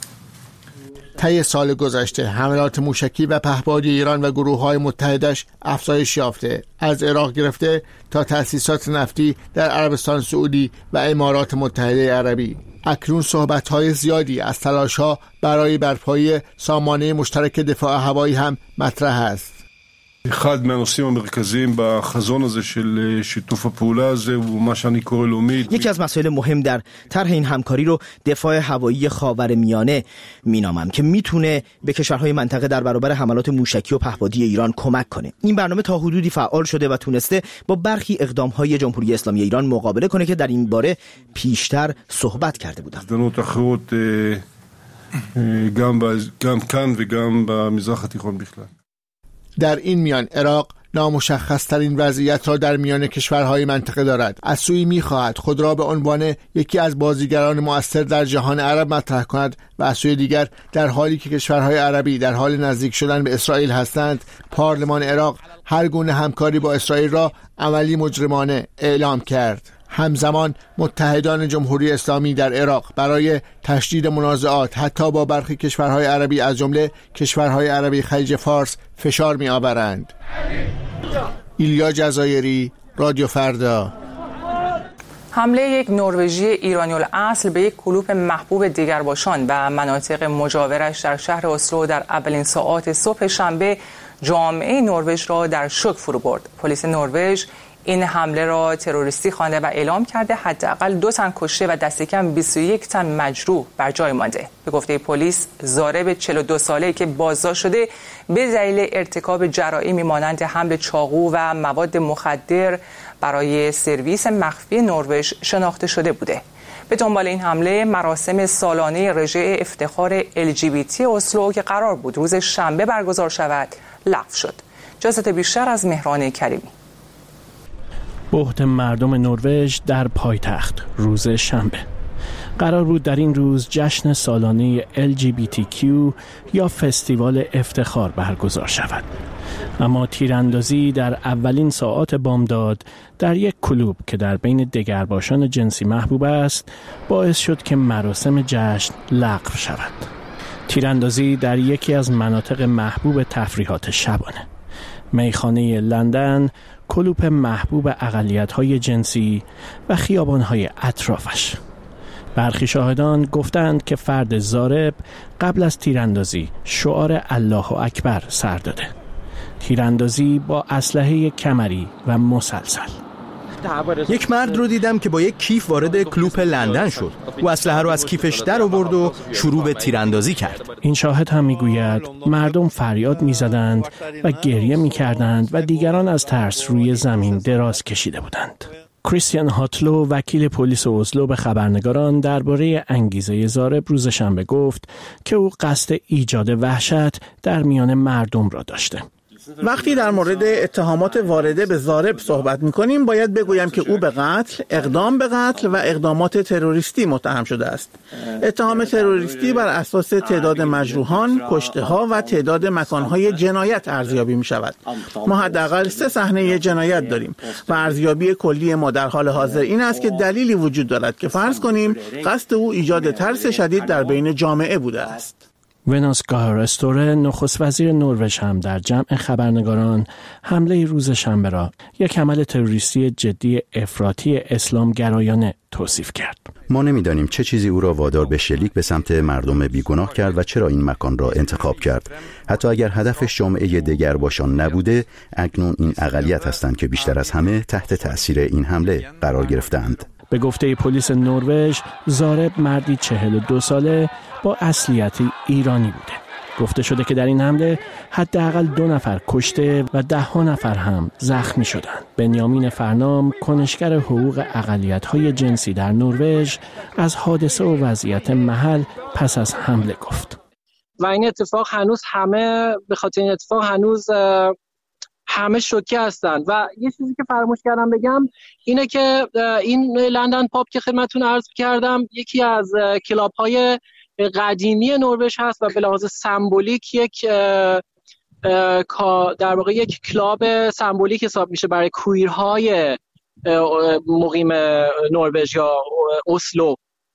طی سال گذشته حملات موشکی و پهپادی ایران و گروه‌های متحدش افزایش یافته، از عراق گرفته تا تأسیسات نفتی در عربستان سعودی و امارات متحده عربی. اکنون صحبت‌های زیادی از تلاش‌ها برای برپایی سامانه مشترک دفاع هوایی هم مطرح است. אחד מהנושאים המרכזיים בחזון הזה של שיתוף הפעולה הזה הוא מה שאני קורא לאומית. یکی از مسائل مهم در طرح این همکاری رو دفاع هوایی خاورمیانه مینامم که میتونه به کشورهای منطقه در برابر حملات موشکی و پهپادی ایران کمک کنه. این برنامه تا حدودی فعال شده و تونسته با برخی اقدام‌های جمهوری اسلامی ایران مقابله کنه که در این باره پیشتر صحبت کرده بودم. הזדמנות אחרות גם גם כאן וגם במזרח התיכון בכלל. در این میان عراق نامشخص‌ترین وضعیت را در میان کشورهای منطقه دارد. از سوی می‌خواهد خود را به عنوان یکی از بازیگران مؤثر در جهان عرب مطرح کند و از سوی دیگر در حالی که کشورهای عربی در حال نزدیک شدن به اسرائیل هستند، پارلمان عراق هر گونه همکاری با اسرائیل را عملی مجرمانه اعلام کرد. همزمان متحدان جمهوری اسلامی در عراق برای تشدید منازعات حتی با برخی کشورهای عربی از جمله کشورهای عربی خلیج فارس فشار می آورند. ایلیا جزایری، رادیو فردا. حمله یک نروژی ایرانی الاصل به یک کلوپ محبوب دیگرباشان و مناطق مجاورش در شهر اسلو در اولین ساعات صبح شنبه جامعه نروژ را در شوک فرو برد. پلیس نروژ این حمله را تروریستی خوانده و اعلام کرده حداقل دو تن کشته و دست کم بیست و یک تن مجروح بر جای مانده. به گفته پلیس ضارب چهل و دو ساله‌ای که بازداشت شده به دلیل ارتکاب جرائمی مانند حمل چاقو و مواد مخدر برای سرویس مخفی نروژ شناخته شده بوده. به دنبال این حمله مراسم سالانه رژه افتخار ال جی بی تی اسلو که قرار بود روز شنبه برگزار شود لغو شد. جزئیات بیشتر از مهران کریمی. بهت مردم نروژ در پایتخت روز شنبه. قرار بود در این روز جشن سالانه ال جی بی تی کیو یا فستیوال افتخار برگزار شود. اما تیراندازی در اولین ساعات بامداد در یک کلوب که در بین دگرباشان جنسی محبوب است باعث شد که مراسم جشن لغو شود. تیراندازی در یکی از مناطق محبوب تفریحات شبانه، میخانه لندن، کلوپ محبوب اقلیت‌های جنسی و خیابان‌های اطرافش. برخی شاهدان گفتند که فرد ضارب قبل از تیراندازی شعار الله اکبر سر داده. تیراندازی با اسلحه کمری و مسلسل. یک مرد رو دیدم که با یک کیف وارد کلوپ لندن شد. او اسلحه رو از کیفش در آورد و شروع به تیراندازی کرد. این شاهد هم میگوید مردم فریاد میزدند و گریه میکردند و دیگران از ترس روی زمین دراز کشیده بودند. کریستیان هاتلو وکیل پلیس اسلو به خبرنگاران درباره انگیزه زارب روز شنبه گفت که او قصد ایجاد وحشت در میان مردم را داشته. وقتی در مورد اتهامات وارده به زارب صحبت می‌کنیم باید بگویم که او به قتل، اقدام به قتل و اقدامات تروریستی متهم شده است. اتهام تروریستی بر اساس تعداد مجروحان، کشته‌ها و تعداد مکان‌های جنایت ارزیابی می‌شود. ما حداقل سه صحنه جنایت داریم و ارزیابی کلی ما در حال حاضر این است که دلیلی وجود دارد که فرض کنیم قصد او ایجاد ترس شدید در بین جامعه بوده است. وناس گاهرستوره نخست وزیر نروژ هم در جمع خبرنگاران حمله روز شنبه را یک عمل تروریستی جدی افراطی اسلام گرایانه توصیف کرد. ما نمیدانیم چه چیزی او را وادار به شلیک به سمت مردم بیگناه کرد و چرا این مکان را انتخاب کرد. حتی اگر هدفش جامعه دیگر باشان نبوده، اکنون این اقلیت هستند که بیشتر از همه تحت تأثیر این حمله قرار گرفتند. به گفته پلیس نروژ، زارب مردی چهل و دو ساله با اصلیتی ایرانی بوده. گفته شده که در این حمله حداقل دو نفر کشته و ده ها نفر هم زخمی شدند. بنیامین فرنام، کنشگر حقوق اقلیت‌های جنسی در نروژ، از حادثه و وضعیت محل پس از حمله گفت. و این اتفاق هنوز همه به خاطر این اتفاق هنوز همه شوکه هستند. و یه چیزی که فراموش کردم بگم اینه که این لندن پاپ که خدمتتون عرض کردم یکی از کلاب های قدیمی نروژ هست و به لحاظ سمبولیک یک در واقع یک کلاب سمبولیک حساب میشه برای کویرهای مقیم نروژ یا اسلو.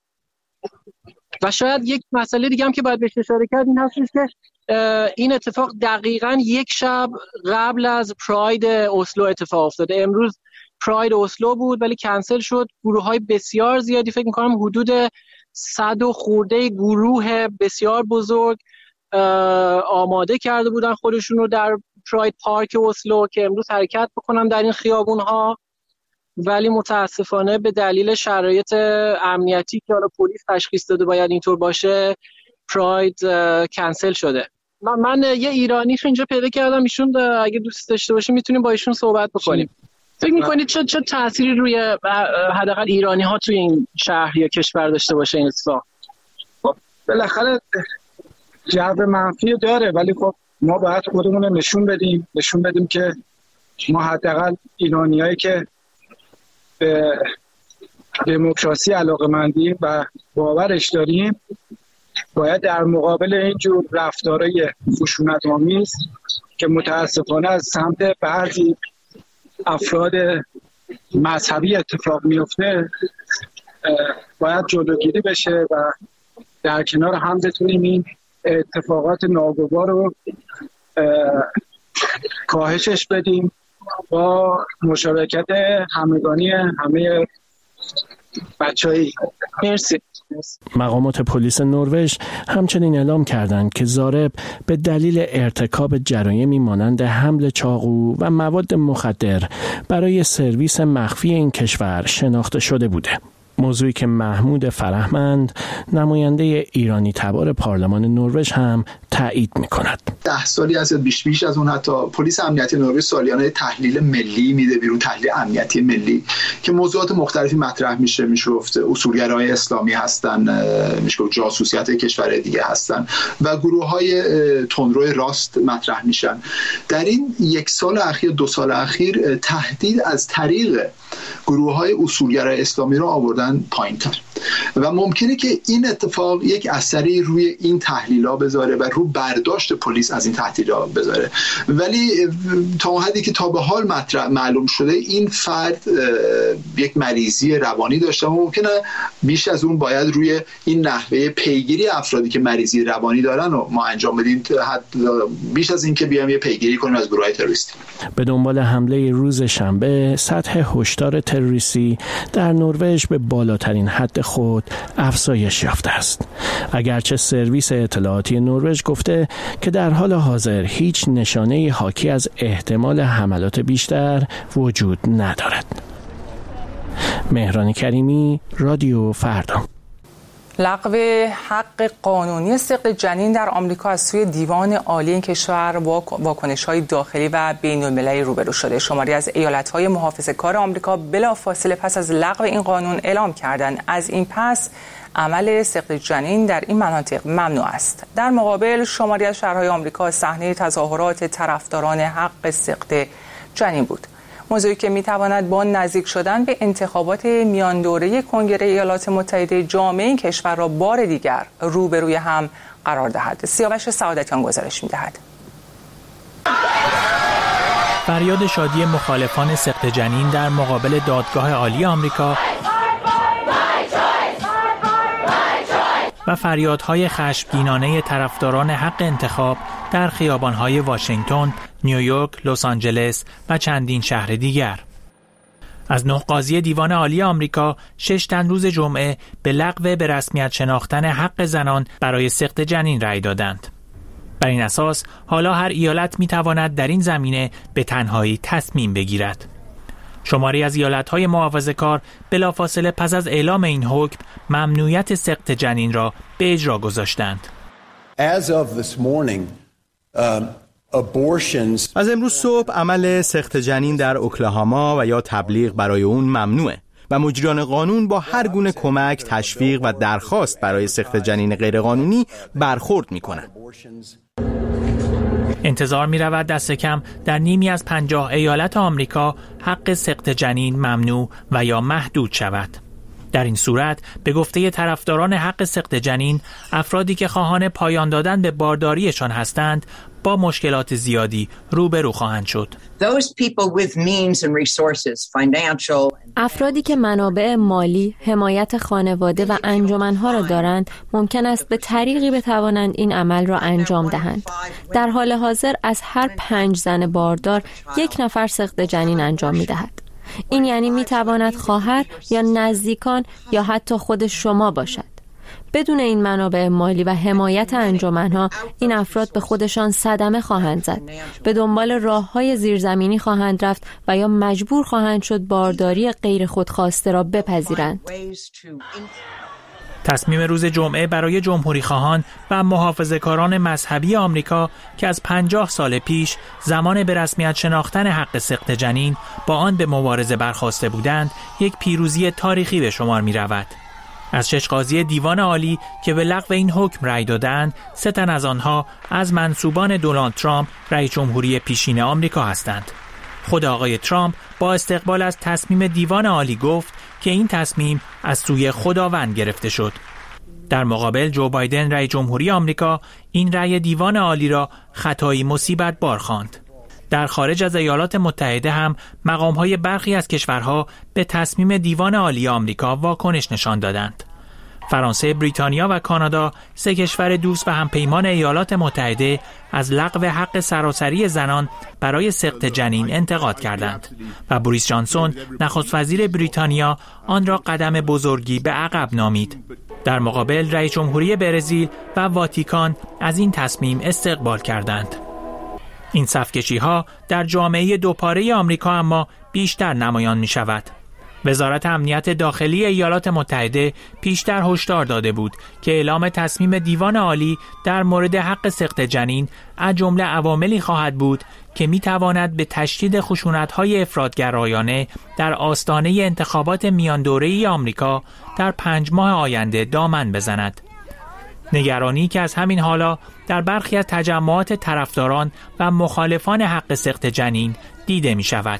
و شاید یک مسئله دیگه هم که باید بهش اشاره کرد این هستش که این اتفاق دقیقاً یک شب قبل از پراید اسلو اتفاق افتاده. امروز پراید اسلو بود ولی کنسل شد. گروه‌های بسیار زیادی، فکر می‌کنم حدود صد و خورده گروه بسیار بزرگ آماده کرده بودن خودشون رو در پراید پارک اسلو که امروز حرکت بکنن در این خیابون‌ها، ولی متاسفانه به دلیل شرایط امنیتی که حالا پلیس تشخیص داده باید اینطور باشه، پراید کنسل شده. من, من یه ایرانیش اینجا پیدا کردم، ایشون اگه دوست داشته باشیم میتونیم با ایشون صحبت بکنیم. فکر میکنید چه چه تأثیری روی حداقل ایرانی ها توی این شهر یا کشور داشته باشه این اتفاق؟ خب بالاخره جو منفی داره، ولی خب ما باید خودمون رو نشون بدیم نشون بدیم که ما حداقل ایرانیایی که به دموکراسی علاقه‌مندیم و باورش داریم باید در مقابل اینجور رفتارهای خشونت‌آمیز که متاسفانه از سمت بعضی افراد مذهبی اتفاق میفته باید جلوگیری بشه و در کنار هم بتونیم این اتفاقات ناگوار رو کاهشش بدیم با مشارکت همگانی همه بچه‌ای. مرسی. مقامات پلیس نروژ همچنین اعلام کردند که زارب به دلیل ارتکاب جرایمی مانند حمل چاقو و مواد مخدر برای سرویس مخفی این کشور شناخته شده بوده. موضوعی که محمود فرهمند، نماینده ایرانی تبار پارلمان نروژ هم تایید می‌کند. ده سالی از بیش بیش از اون حتی پلیس امنیتی نروژ سالیانه تحلیل ملی میده بیرون، تحلیل امنیتی ملی که موضوعات مختلفی مطرح میشه. میشه گفت اصولگرای اسلامی هستن، میشه گفت جاسوسیت کشور دیگه هستن و گروه‌های تندروی راست مطرح میشن. در این یک سال اخیر، دو سال اخیر تهدید از طریق گروه‌های اصولگرای اسلامی رو آوردن پایین‌تر و ممکنه که این اتفاق یک اثری روی این تحلیل‌ها بذاره و رو برداشت پلیس از این تحلیل‌ها بذاره. ولی تا حدی که تا به حال مطرح معلوم شده این فرد یک مریضی روانی داشته و ممکنه بیش از اون باید روی این نحوه پیگیری افرادی که مریضی روانی دارن و ما انجام بدیم، بیش از این که بیام یه پیگیری کنیم از گروه‌های تروریستی. به دنبال حمله روز شنبه، سطح هشدار تروریستی در نروژ به بالاترین حد خود افزایش یافته است. اگرچه سرویس اطلاعاتی نروژ گفته که در حال حاضر هیچ نشانه حاکی از احتمال حملات بیشتر وجود ندارد. مهران کریمی، رادیو فردا. لغو حق قانونی سقط جنین در آمریکا از سوی دیوان عالی این کشور با واکنش‌های داخلی و بین‌المللی روبرو شده. شماری از ایالت‌های محافظه‌کار آمریکا بلافاصله پس از لغو این قانون اعلام کردند از این پس عمل سقط جنین در این مناطق ممنوع است. در مقابل شماری از شهرهای آمریکا صحنه تظاهرات طرفداران حق سقط جنین بود. موضوعی که میتواند با نزدیک شدن به انتخابات میان دوره کنگره ایالات متحده جامعه این کشور را بار دیگر روبروی هم قرار دهد. سیاوش سعادتیان گزارش میدهد. فریاد شادی مخالفان سقط جنین در مقابل دادگاه عالی آمریکا و فریادهای خشمگینانه طرفداران حق انتخاب در خیابان‌های واشنگتن، نیویورک، لس آنجلس و چندین شهر دیگر. از نه قاضی دیوان عالی آمریکا شش تن روز جمعه به لغو به رسمیت شناختن حق زنان برای سقط جنین رأی دادند. بر این اساس حالا هر ایالت می‌تواند در این زمینه به تنهایی تصمیم بگیرد. شماری از ایالت‌های محافظه‌کار بلافاصله پس از اعلام این حکم ممنوعیت سقط جنین را به اجرا گذاشتند. As of this morning, um... از امروز صبح عمل سقط جنین در اوکلاهاما و یا تبلیغ برای اون ممنوعه و مجریان قانون با هر گونه کمک، تشویق و درخواست برای سقط جنین غیرقانونی برخورد میکنن. انتظار می رود دست کم در نیمی از پنجاه ایالت آمریکا حق سقط جنین ممنوع و یا محدود شود. در این صورت به گفته طرفداران حق سقط جنین، افرادی که خواهان پایان دادن به بارداریشان هستند با مشکلات زیادی روبرو خواهند شد. افرادی که منابع مالی، حمایت خانواده و انجمنها را دارند، ممکن است به طریقی بتوانند این عمل را انجام دهند. در حال حاضر از هر پنج زن باردار یک نفر سقط جنین انجام می دهد. این یعنی می تواند خواهر یا نزدیکان یا حتی خود شما باشد. بدون این منابع مالی و حمایت انجمنها، این افراد به خودشان صدمه خواهند زد، به دنبال راه‌های زیرزمینی خواهند رفت و یا مجبور خواهند شد بارداری غیر خودخواسته را بپذیرند. تصمیم روز جمعه برای جمهوری خواهان و محافظه‌کاران مذهبی آمریکا که از پنجاه سال پیش زمان به رسمیت شناختن حق سقط جنین با آن به مبارزه برخاسته بودند، یک پیروزی تاریخی به شمار می رود. از شش قاضی دیوان عالی که به لغو این حکم رأی دادند، سه تن از آنها از منسوبان دونالد ترامپ رئیس جمهوری پیشین آمریکا هستند. خود آقای ترامپ با استقبال از تصمیم دیوان عالی گفت که این تصمیم از سوی خداوند گرفته شد. در مقابل جو بایدن رئیس جمهوری آمریکا این رأی دیوان عالی را خطایی مصیبت بار خواند. در خارج از ایالات متحده هم مقام‌های برخی از کشورها به تصمیم دیوان عالی آمریکا واکنش نشان دادند. فرانسه، بریتانیا و کانادا، سه کشور دوست و همپیمان ایالات متحده، از لغو حق سراسری زنان برای سقط جنین انتقاد کردند و بوریس جانسون، نخست وزیر بریتانیا، آن را قدم بزرگی به عقب نامید. در مقابل رئیس جمهوری برزیل و واتیکان از این تصمیم استقبال کردند. این صف‌کشی‌ها در جامعه دوپاره آمریکا اما بیشتر نمایان می شود. وزارت امنیت داخلی ایالات متحده پیشتر هشدار داده بود که اعلام تصمیم دیوان عالی در مورد حق سقط جنین از جمله عواملی خواهد بود که می تواند به تشدید خشونت‌های افراط‌گرایانه در آستانه انتخابات میان دوره‌ای آمریکا در پنج ماه آینده دامن بزند. نگرانی که از همین حالا در برخی از تجمعات طرفداران و مخالفان حق سقط جنین دیده می شود.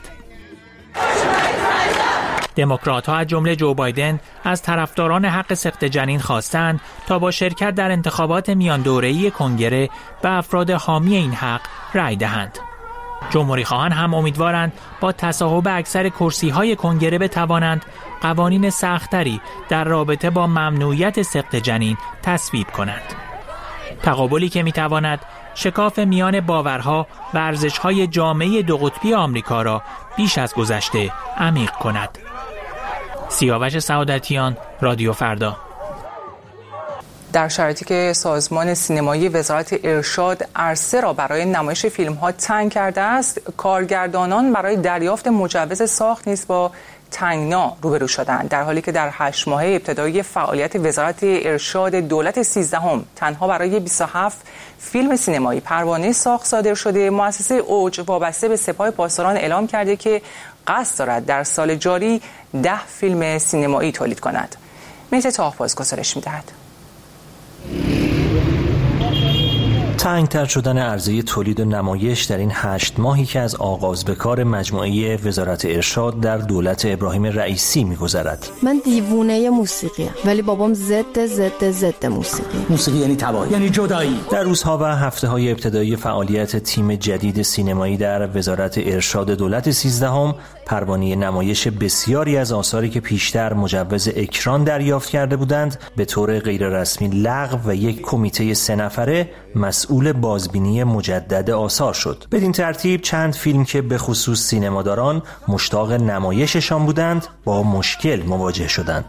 دموکرات‌ها از جمله جو بایدن از طرفداران حق سقط جنین خواستند تا با شرکت در انتخابات میان دوره‌ای کنگره به افراد حامی این حق رأی دهند. جمهوری خواهان هم امیدوارند با تصاحب اکثر کرسی‌های کنگره بتوانند قوانین سخت‌تری در رابطه با ممنوعیت سقط جنین تصویب کنند. تقابلی که می‌تواند شکاف میان باورها و ارزش‌های جامعه دو قطبی آمریکا را بیش از گذشته عمیق کند. سیاوش سعادتیان، رادیو فردا. در شرایطی که سازمان سینمایی وزارت ارشاد عرصه را برای نمایش فیلم‌ها تنگ کرده است، کارگردانان برای دریافت مجوز ساخت نیز با تنگنا روبرو شدند، در حالی که در هشت ماهه ابتدایی فعالیت وزارت ارشاد دولت سیزدهم تنها برای بیست و هفت فیلم سینمایی پروانه ساخت صادر شده، مؤسسه اوج وابسته به سپاه پاسداران اعلام کرده که قصد دارد در سال جاری ده فیلم سینمایی تولید کند. مهدی طاه‌باز گزارش می‌دهد. تنگ‌تر شدن عرضه تولید و نمایش در این هشت ماهی که از آغاز به کار مجموعه وزارت ارشاد در دولت ابراهیم رئیسی می‌گذرد. من دیوونه موسیقی‌ام، ولی بابام ضد ضد ضد موسیقی. موسیقی یعنی تباهی، یعنی جدایی. در روزها و هفته‌های ابتدایی فعالیت تیم جدید سینمایی در وزارت ارشاد دولت سیزدهم، پروانه نمایش بسیاری از آثاری که پیشتر مجوز اکران دریافت کرده بودند به طور غیررسمی لغو و یک کمیته سه نفره مسئول بازبینی مجدد آثار شد. بدین ترتیب چند فیلم که به خصوص سینماداران مشتاق نمایششان بودند با مشکل مواجه شدند.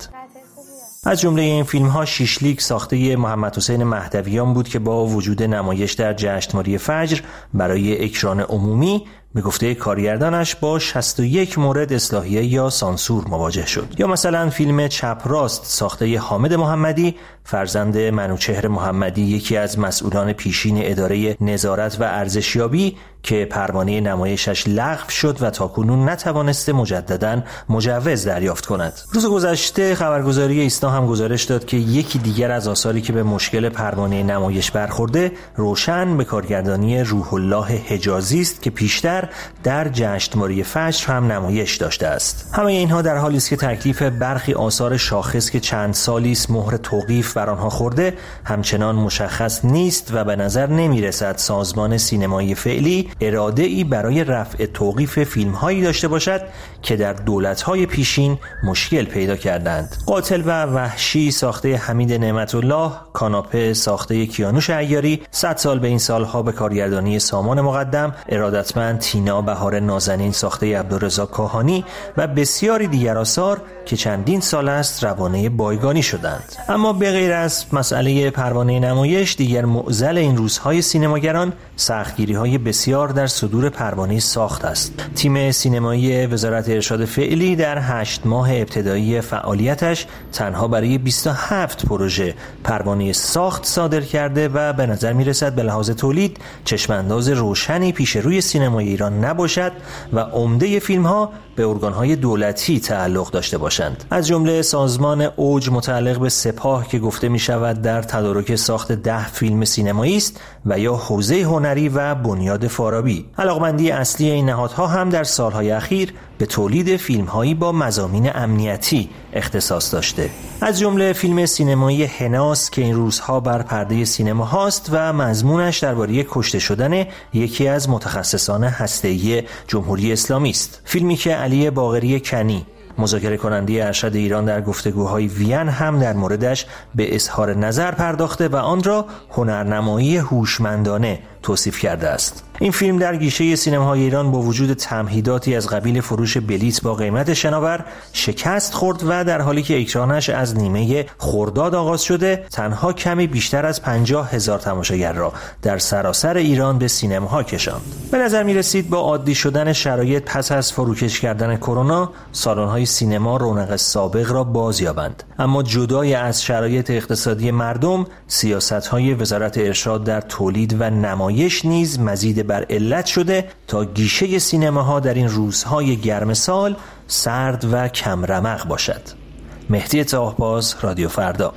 از جمله این فیلم ها شیشلیک ساخته محمد حسین مهدویان بود که با وجود نمایش در جشنواره فجر برای اکران عمومی به گفته کارگردانش با شصت و یک مورد اصلاحیه یا سانسور مواجه شد. یا مثلا فیلم چپ راست ساخته حامد محمدی فرزند منوچهر محمدی، یکی از مسئولان پیشین اداره نظارت و ارزشیابی که پروانه نمایشش لغو شد و تاکنون نتوانسته مجدداً مجوز دریافت کند. روز گذشته خبرگزاری ایسنا هم گزارش داد که یکی دیگر از آثاری که به مشکل پروانه نمایش برخورده روشن به کارگردانی روح الله حجازی است که پیشتر در جشنواره فجر هم نمایش داشته است. همه اینها در حالی است که تکلیف برخی آثار شاخص که چند سالی است مهر توقیف بر آنها خورده همچنان مشخص نیست و به نظر نمی‌رسد سازمان سینمایی فعلی اراده‌ای برای رفع توقیف فیلم‌هایی داشته باشد که در دولت‌های پیشین مشکل پیدا کردند. قاتل و وحشی ساخته حمید نعمت الله، کاناپه ساخته کیانوش عیاری، صد سال به این سالها به کارگردانی سامان مقدم، ارادتمند تینا بهار نازنین ساخته عبدالرضا کاهانی و بسیاری دیگر آثار که چندین سال است روانه بایگانی شدند. اما به غیر از مسئله پروانه نمایش، دیگر معضل این روزهای سینماگران سختگیری‌های بسیار در صدور پروانه ساخت است. تیم سینمایی وزارت ارشاد فعلی در هشت ماه ابتدایی فعالیتش تنها برای بیست و هفت پروژه پروانه ساخت صادر کرده و به نظر می‌رسد به لحاظ تولید چشمانداز روشنی پیش روی سینمای ایران نباشد و عمده فیلم‌ها به ارگان‌های دولتی تعلق داشته باشند. از جمله سازمان اوج متعلق به سپاه که گفته می‌شود در تدارک ساخت ده فیلم سینمایی است و یا حوزه هنری و بنیاد فارابی. علاقمندی اصلی این نهادها هم در سالهای اخیر به تولید فیلم‌هایی با مضامین امنیتی اختصاص داشته. از جمله فیلم سینمایی هناس که این روزها بر پرده سینما هاست و مضمونش درباره کشته شدن یکی از متخصصان هسته‌ای جمهوری اسلامی است. فیلمی که علی باقری کنی، مذاکره کننده ارشد ایران در گفتگوهای وین، هم در موردش به اظهار نظر پرداخته و آن را هنرنمایی هوشمندانه توصیف کرده است. این فیلم در گیشه سینماهای ایران با وجود تمهیداتی از قبیل فروش بلیت با قیمت شناور شکست خورد و در حالی که اکرانش از نیمه خرداد آغاز شده تنها کمی بیشتر از پنجاه هزار تماشاگر را در سراسر ایران به سینماها کشاند. به نظر می رسید با عادی شدن شرایط پس از فروکش کردن کرونا سالن‌های سینما رونق سابق را بازیابند. اما جدای از شرایط اقتصادی مردم، سیاست‌های وزارت ارشاد در تولید و نمایش نیز مزید بر علت شده تا گیشه سینماها در این روزهای گرم سال سرد و کم رمق باشد. مهدی طاه‌باز، رادیو فردا.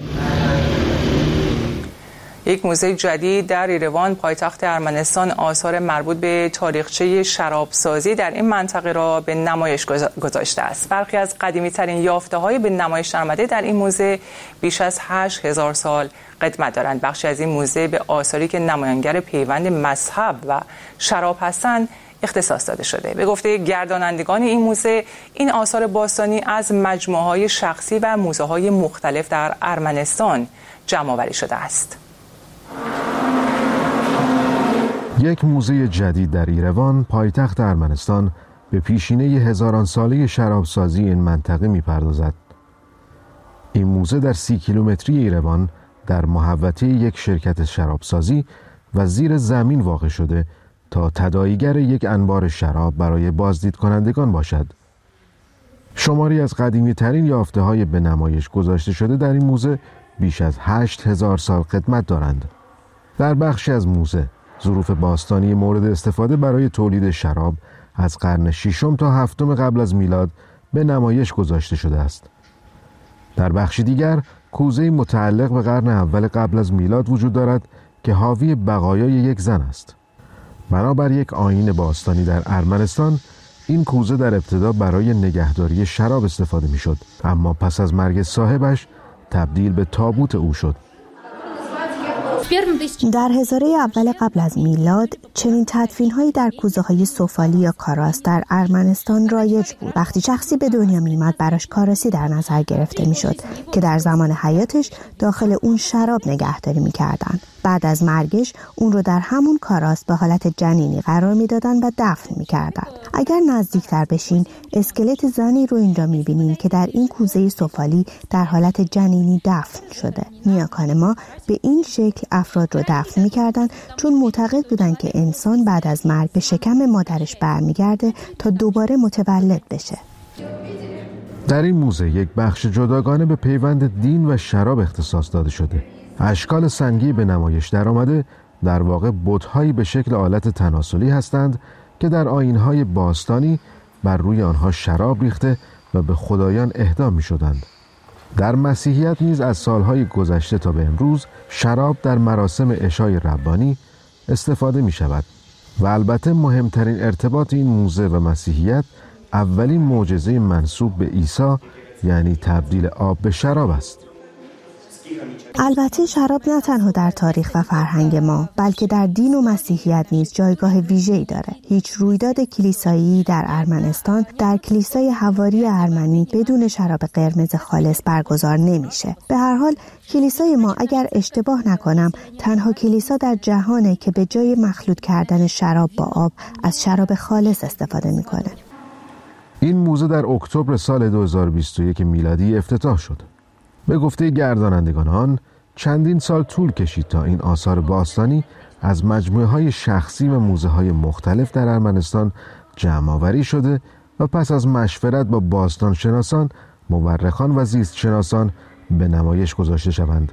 یک موزه جدید در ایروان پایتخت ارمنستان آثار مربوط به تاریخچه شرابسازی در این منطقه را به نمایش گذاشته است. برخی از قدیمی‌ترین یافته‌های به نمایش آمده در این موزه بیش از هشت هزار سال قدمت دارند. بخشی از این موزه به آثاری که نمایانگر پیوند مذهب و شراب هستند اختصاص داده شده. به گفته گردانندگان این موزه، این آثار باستانی از مجموعه‌های شخصی و موزه‌های مختلف در ارمنستان جمع‌آوری شده است. یک موزه جدید در ایروان پایتخت ارمنستان به پیشینه هزاران ساله شرابسازی این منطقه می‌پردازد. این موزه در سی کیلومتری ایروان در محوطه یک شرکت شرابسازی و زیر زمین واقع شده تا تداعیگر یک انبار شراب برای بازدید کنندگان باشد. شماری از قدیمی ترین یافته های به نمایش گذاشته شده در این موزه بیش از هشت هزار سال قدمت دارند. در بخشی از موزه ظروف باستانی مورد استفاده برای تولید شراب از قرن ششم تا هفتم قبل از میلاد به نمایش گذاشته شده است. در بخش دیگر کوزه متعلق به قرن اول قبل از میلاد وجود دارد که حاوی بقایای یک زن است. بنابر یک آیین باستانی در ارمنستان این کوزه در ابتدا برای نگهداری شراب استفاده می شد، اما پس از مرگ صاحبش تبدیل به تابوت او شد. در هزاره اول قبل از میلاد چنین تدفین‌هایی در کوزه‌های سفالی یا کاراس در ارمنستان رایج بود. وقتی شخصی به دنیا می‌آمد براش کاراسی در نظر گرفته می‌شد که در زمان حیاتش داخل اون شراب نگهداری می‌کردند. بعد از مرگش اون رو در همون کاراس به حالت جنینی قرار می‌دادن و دفن می‌کردند. اگر نزدیکتر بشین اسکلت زنی رو اینجا می‌بینین که در این کوزه سفالی در حالت جنینی دفن شده. نیاکان ما به این شکل افراد رو دفن می‌کردن چون معتقد بودن که انسان بعد از مرگ به شکم مادرش برمیگرده تا دوباره متولد بشه. در این موزه یک بخش جداگانه به پیوند دین و شراب اختصاص داده شده. اشکال سنگی به نمایش در آمده در واقع بت‌هایی به شکل آلت تناسلی هستند که در آیین‌های باستانی بر روی آنها شراب ریخته و به خدایان اهدا می‌شدند. در مسیحیت نیز از سالهای گذشته تا به امروز شراب در مراسم عشای ربانی استفاده می شود و البته مهمترین ارتباط این موزه و مسیحیت اولین معجزه منسوب به عیسی یعنی تبدیل آب به شراب است. البته شراب نه تنها در تاریخ و فرهنگ ما بلکه در دین و مسیحیت نیز جایگاه ویژه‌ای داره. هیچ رویداد کلیسایی در ارمنستان در کلیسای حواری ارمنی بدون شراب قرمز خالص برگزار نمیشه. به هر حال کلیسای ما اگر اشتباه نکنم تنها کلیسا در جهانه که به جای مخلوط کردن شراب با آب از شراب خالص استفاده میکنه. این موزه در اکتبر سال دو هزار و بیست و یک میلادی افتتاح شد. به گفته گردانندگان آن چندین سال طول کشید تا این آثار باستانی از مجموعه‌های شخصی و موزه‌های مختلف در ارمنستان جمع‌آوری شده و پس از مشورت با باستان شناسان، مورخان و زیست شناسان به نمایش گذاشته شوند.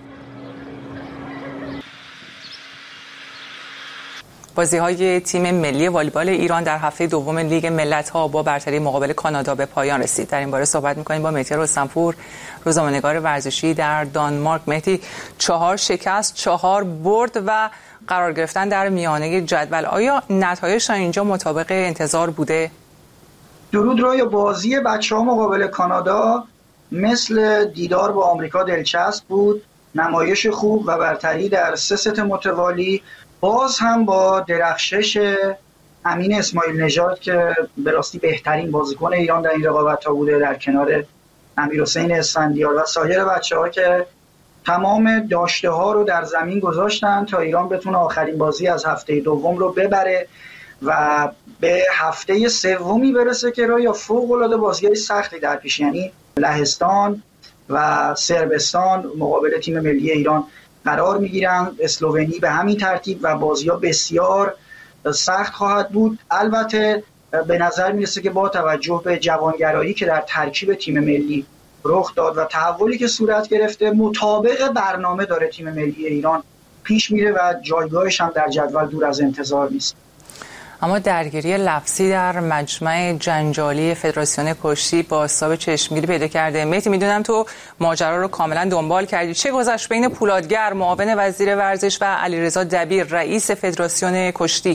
بازی‌های تیم ملی والیبال ایران در هفته دوم لیگ ملت‌ها با برتری مقابل کانادا به پایان رسید. در این باره صحبت می‌کنیم با مهدی رستمپور، روزنامه‌نگار ورزشی در دانمارک. مهدی، چهار شکست، چهار برد و قرار گرفتن در میانه جدول. آیا نتایج تا اینجا مطابق انتظار بوده؟ درود روی بازی بچه‌ها مقابل کانادا مثل دیدار با آمریکا دلچسب بود. نمایش خوب و برتری در سه ست متوالی، باز هم با درخشش امین اسماعیل نژاد که به راستی بهترین بازیکن ایران در این رقابت‌ها بوده در کنار امیرحسین اسفندیار و سایر بچه‌ها که تمام داشته‌ها رو در زمین گذاشتن تا ایران بتونه آخرین بازی از هفته دوم رو ببره و به هفته سومی برسه که روی فوق‌العاده بازی‌های سختی در پیش، یعنی لهستان و صربستان مقابل تیم ملی ایران قرار میگیرن، اسلوونی به همین ترتیب و بازی‌ها بسیار سخت خواهد بود. البته به نظر میرسه که با توجه به جوانگرایی که در ترکیب تیم ملی رخ داد و تحولی که صورت گرفته مطابق برنامه داره تیم ملی ایران پیش میره و جایگاهش هم در جدول دور از انتظار نیست. اما درگیری لفظی در مجمع جنجالی فدراسیون کشتی با حساب چشمگیری پیدا کرده. مهدی، میدونم تو ماجرا رو کاملا دنبال کردی. چه گذشت بین پولادگر معاون وزیر ورزش و علیرضا دبیر رئیس فدراسیون کشتی؟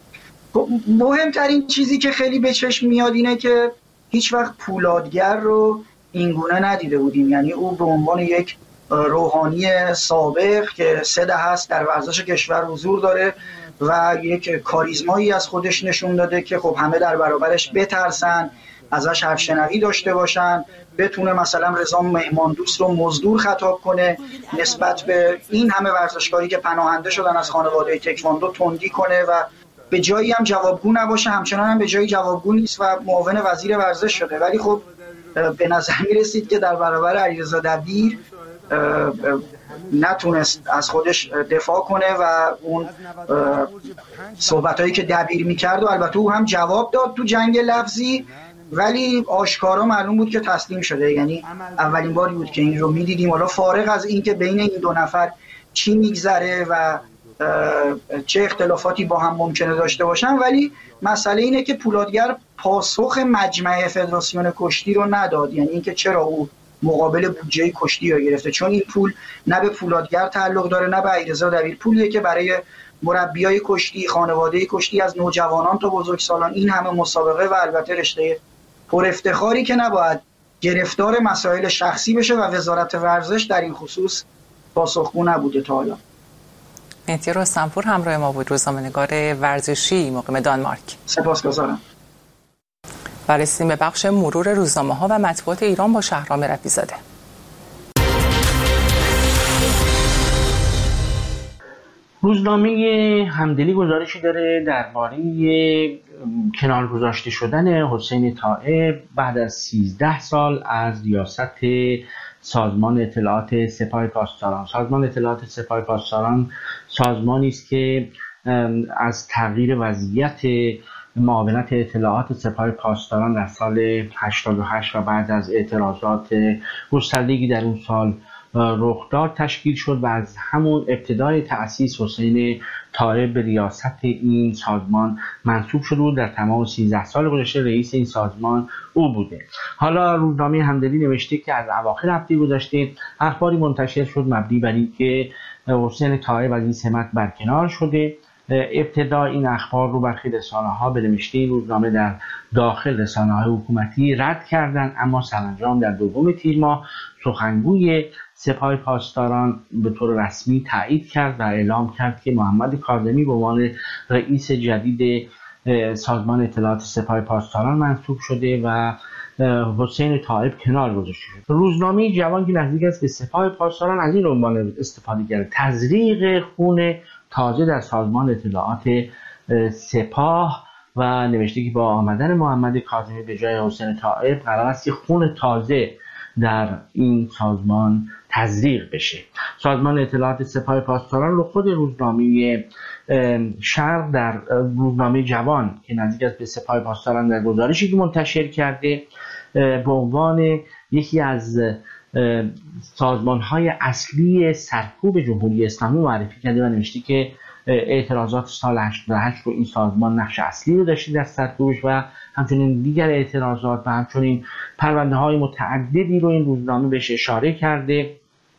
مهمترین چیزی که خیلی به چشم میاد اینه که هیچ وقت پولادگر رو اینگونه ندیده بودیم، یعنی او به عنوان یک روحانی سابق که سه دهه است در ورزش کشور حضور داره و یک کاریزمایی از خودش نشون داده که خب همه در برابرش بترسن، ازش حرف شنوی داشته باشن، بتونه مثلا رضا مهمان دوست رو مزدور خطاب کنه، نسبت به این همه ورزشکاری که پناهنده شدن از خانواده تکواندو تندی کنه و به جایی هم جوابگو نباشه، همچنان هم به جایی جوابگو نیست و معاون وزیر ورزش شده. ولی خب به نظر میرسید که در برابر علیرضا دبیر نتونست از خودش دفاع کنه و اون صحبتایی که دبیر میکرد و البته او هم جواب داد تو جنگ لفظی ولی آشکارا معلوم بود که تسلیم شده. یعنی اولین باری بود که این رو میدیدیم. حالا فارغ از این که بین این دو نفر چی میگذره و چه اختلافاتی با هم ممکنه داشته باشن، ولی مسئله اینه که پولادگر پاسخ مجمع فدراسیون کشتی رو نداد. یعنی اینکه چرا او مقابل بودجه کشتی رو گرفته، چون این پول نه به پولادگر تعلق داره نه به علیرضا دبیرپولیه که برای مربیای کشتی، خانواده کشتی از نوجوانان تا بزرگسالان این همه مسابقه و البته رشته پر افتخاری که نباید گرفتار مسائل شخصی بشه و وزارت ورزش در این خصوص پاسخگو نبوده تا حالا. مهدی رستمپور همراه ما بود، روزنامه‌نگار ورزشی مقیم دانمارک. سپاسگزارم. و رسیدیم به بخش مرور روزنامه‌ها و مطبوعات ایران با شهرام رفیع‌زاده. روزنامه همدلی گزارشی داره درباره کنار گذاشته شدن حسین طائب بعد از سیزده سال از ریاست سازمان اطلاعات سپاه پاسداران. سازمان اطلاعات سپاه پاسداران سازمانی است که از تغییر وضعیت معاونت اطلاعات سپاه پاسداران در سال هشتاد و هشت و بعد از اعتراضات گستردگی در اون سال رخ داد تشکیل شد و از همون ابتدای تأسیس حسین طائب به ریاست این سازمان منصوب شده بود. در تمام سیزده سال گذشته رئیس این سازمان او بوده. حالا روزنامه همدلی نوشته که از اواخر هفته گذشته اخباری منتشر شد مبنی بر اینکه حسین طائب از این سمت برکنار شده. ابتدا این اخبار رو برخی رسانه‌ها به نوشته این روزنامه در داخل رسانه‌های حکومتی رد کردند، اما سرانجام در دوم تیر ماه سخنگوی سپاه پاسداران به طور رسمی تایید کرد و اعلام کرد که محمد کاظمی به عنوان رئیس جدید سازمان اطلاعات سپاه پاسداران منصوب شده و حسین طائب کنار گذاشته شد. روزنامه جوان که نزدیک است به سپاه پاسداران از این عنوان استفاده کرد: تزریق خون تازه در سازمان اطلاعات سپاه، و نوشته که با آمدن محمد کاظمی به جای حسین طائب قرار است که خون تازه در این سازمان تزریق بشه. سازمان اطلاعات سپاه پاسداران رو خود روزنامه شرق در روزنامه جوان که نزدیک است به سپاه پاسداران در گزارشی که منتشر کرده به عنوان یکی از سازمان‌های اصلی سرکوب جمهوری اسلامی معرفی کرده و نوشته که اعتراضات سال هشتاد و هشت رو این سازمان نقش اصلی رو داشته در سرکوبش و همچنین دیگر اعتراضات و همچنین پرونده‌های متعددی رو این روزنامه بهش اشاره کرده،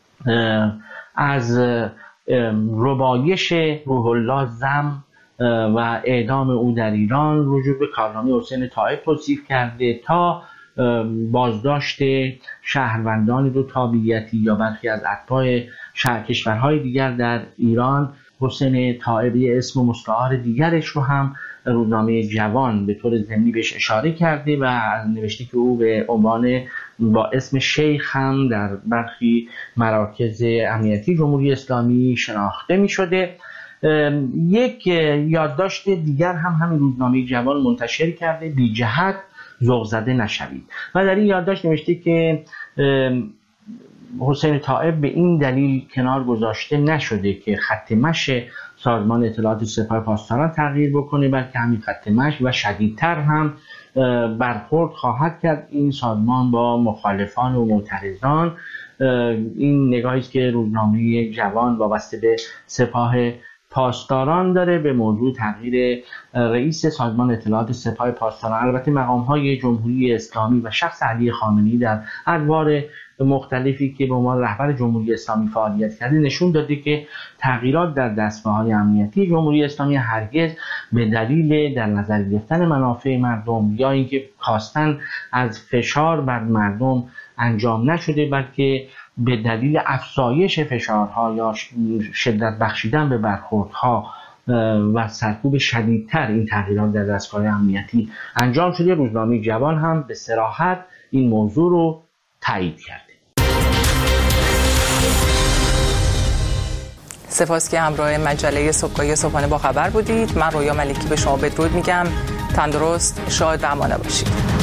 از ربایش روح الله زم و اعدام او در ایران رجوع به کارنامه حسین طائب توصیف کرده تا بازداشت شهروندان دو تابعیتی یا برخی از اتباع شهر کشورهای دیگر در ایران. حسین طائبی اسم و مستعار دیگرش رو هم روزنامه جوان به طور ضمنی بهش اشاره کرده و نوشته که او به عنوان با اسم شیخ هم در برخی مراکز امنیتی جمهوری اسلامی شناخته می شده. یک یادداشت دیگر هم همین روزنامه جوان منتشر کرده: بی جهت ذوق زده نشوید، و در این یادداشت نوشته که حسین طائب به این دلیل کنار گذاشته نشده که خط مشی سازمان اطلاعات سپاه پاسداران تغییر بکنه، بلکه همین خط مشی و شدیدتر هم برخورد خواهد کرد این سازمان با مخالفان و معترضان. این نگاهی است که روزنامه جوان وابسته به سپاه پاسداران داره به موضوع تغییر رئیس سازمان اطلاعات سپاه پاسداران. البته مقام‌های جمهوری اسلامی و شخص علی خامنه‌ای در ادوار مختلفی که به عنوان رهبر جمهوری اسلامی فعالیت کرده نشون داده که تغییرات در دستگاه‌های امنیتی جمهوری اسلامی هرگز به دلیل در نظر گرفتن منافع مردم یا اینکه خواستن از فشار بر مردم انجام نشده، بلکه به دلیل افزایش فشارها یا شدت بخشیدن به برخوردها و سرکوب شدیدتر این تغییرات در دستگاه امنیتی انجام شده. روزنامه جوان هم به صراحت این موضوع رو تایید کرده. سپاس که همراه مجله صبحگاهی صبحانه با خبر بودید. من رویا ملکی به شما بدرود میگم. تندرست، شاد و امانه باشید.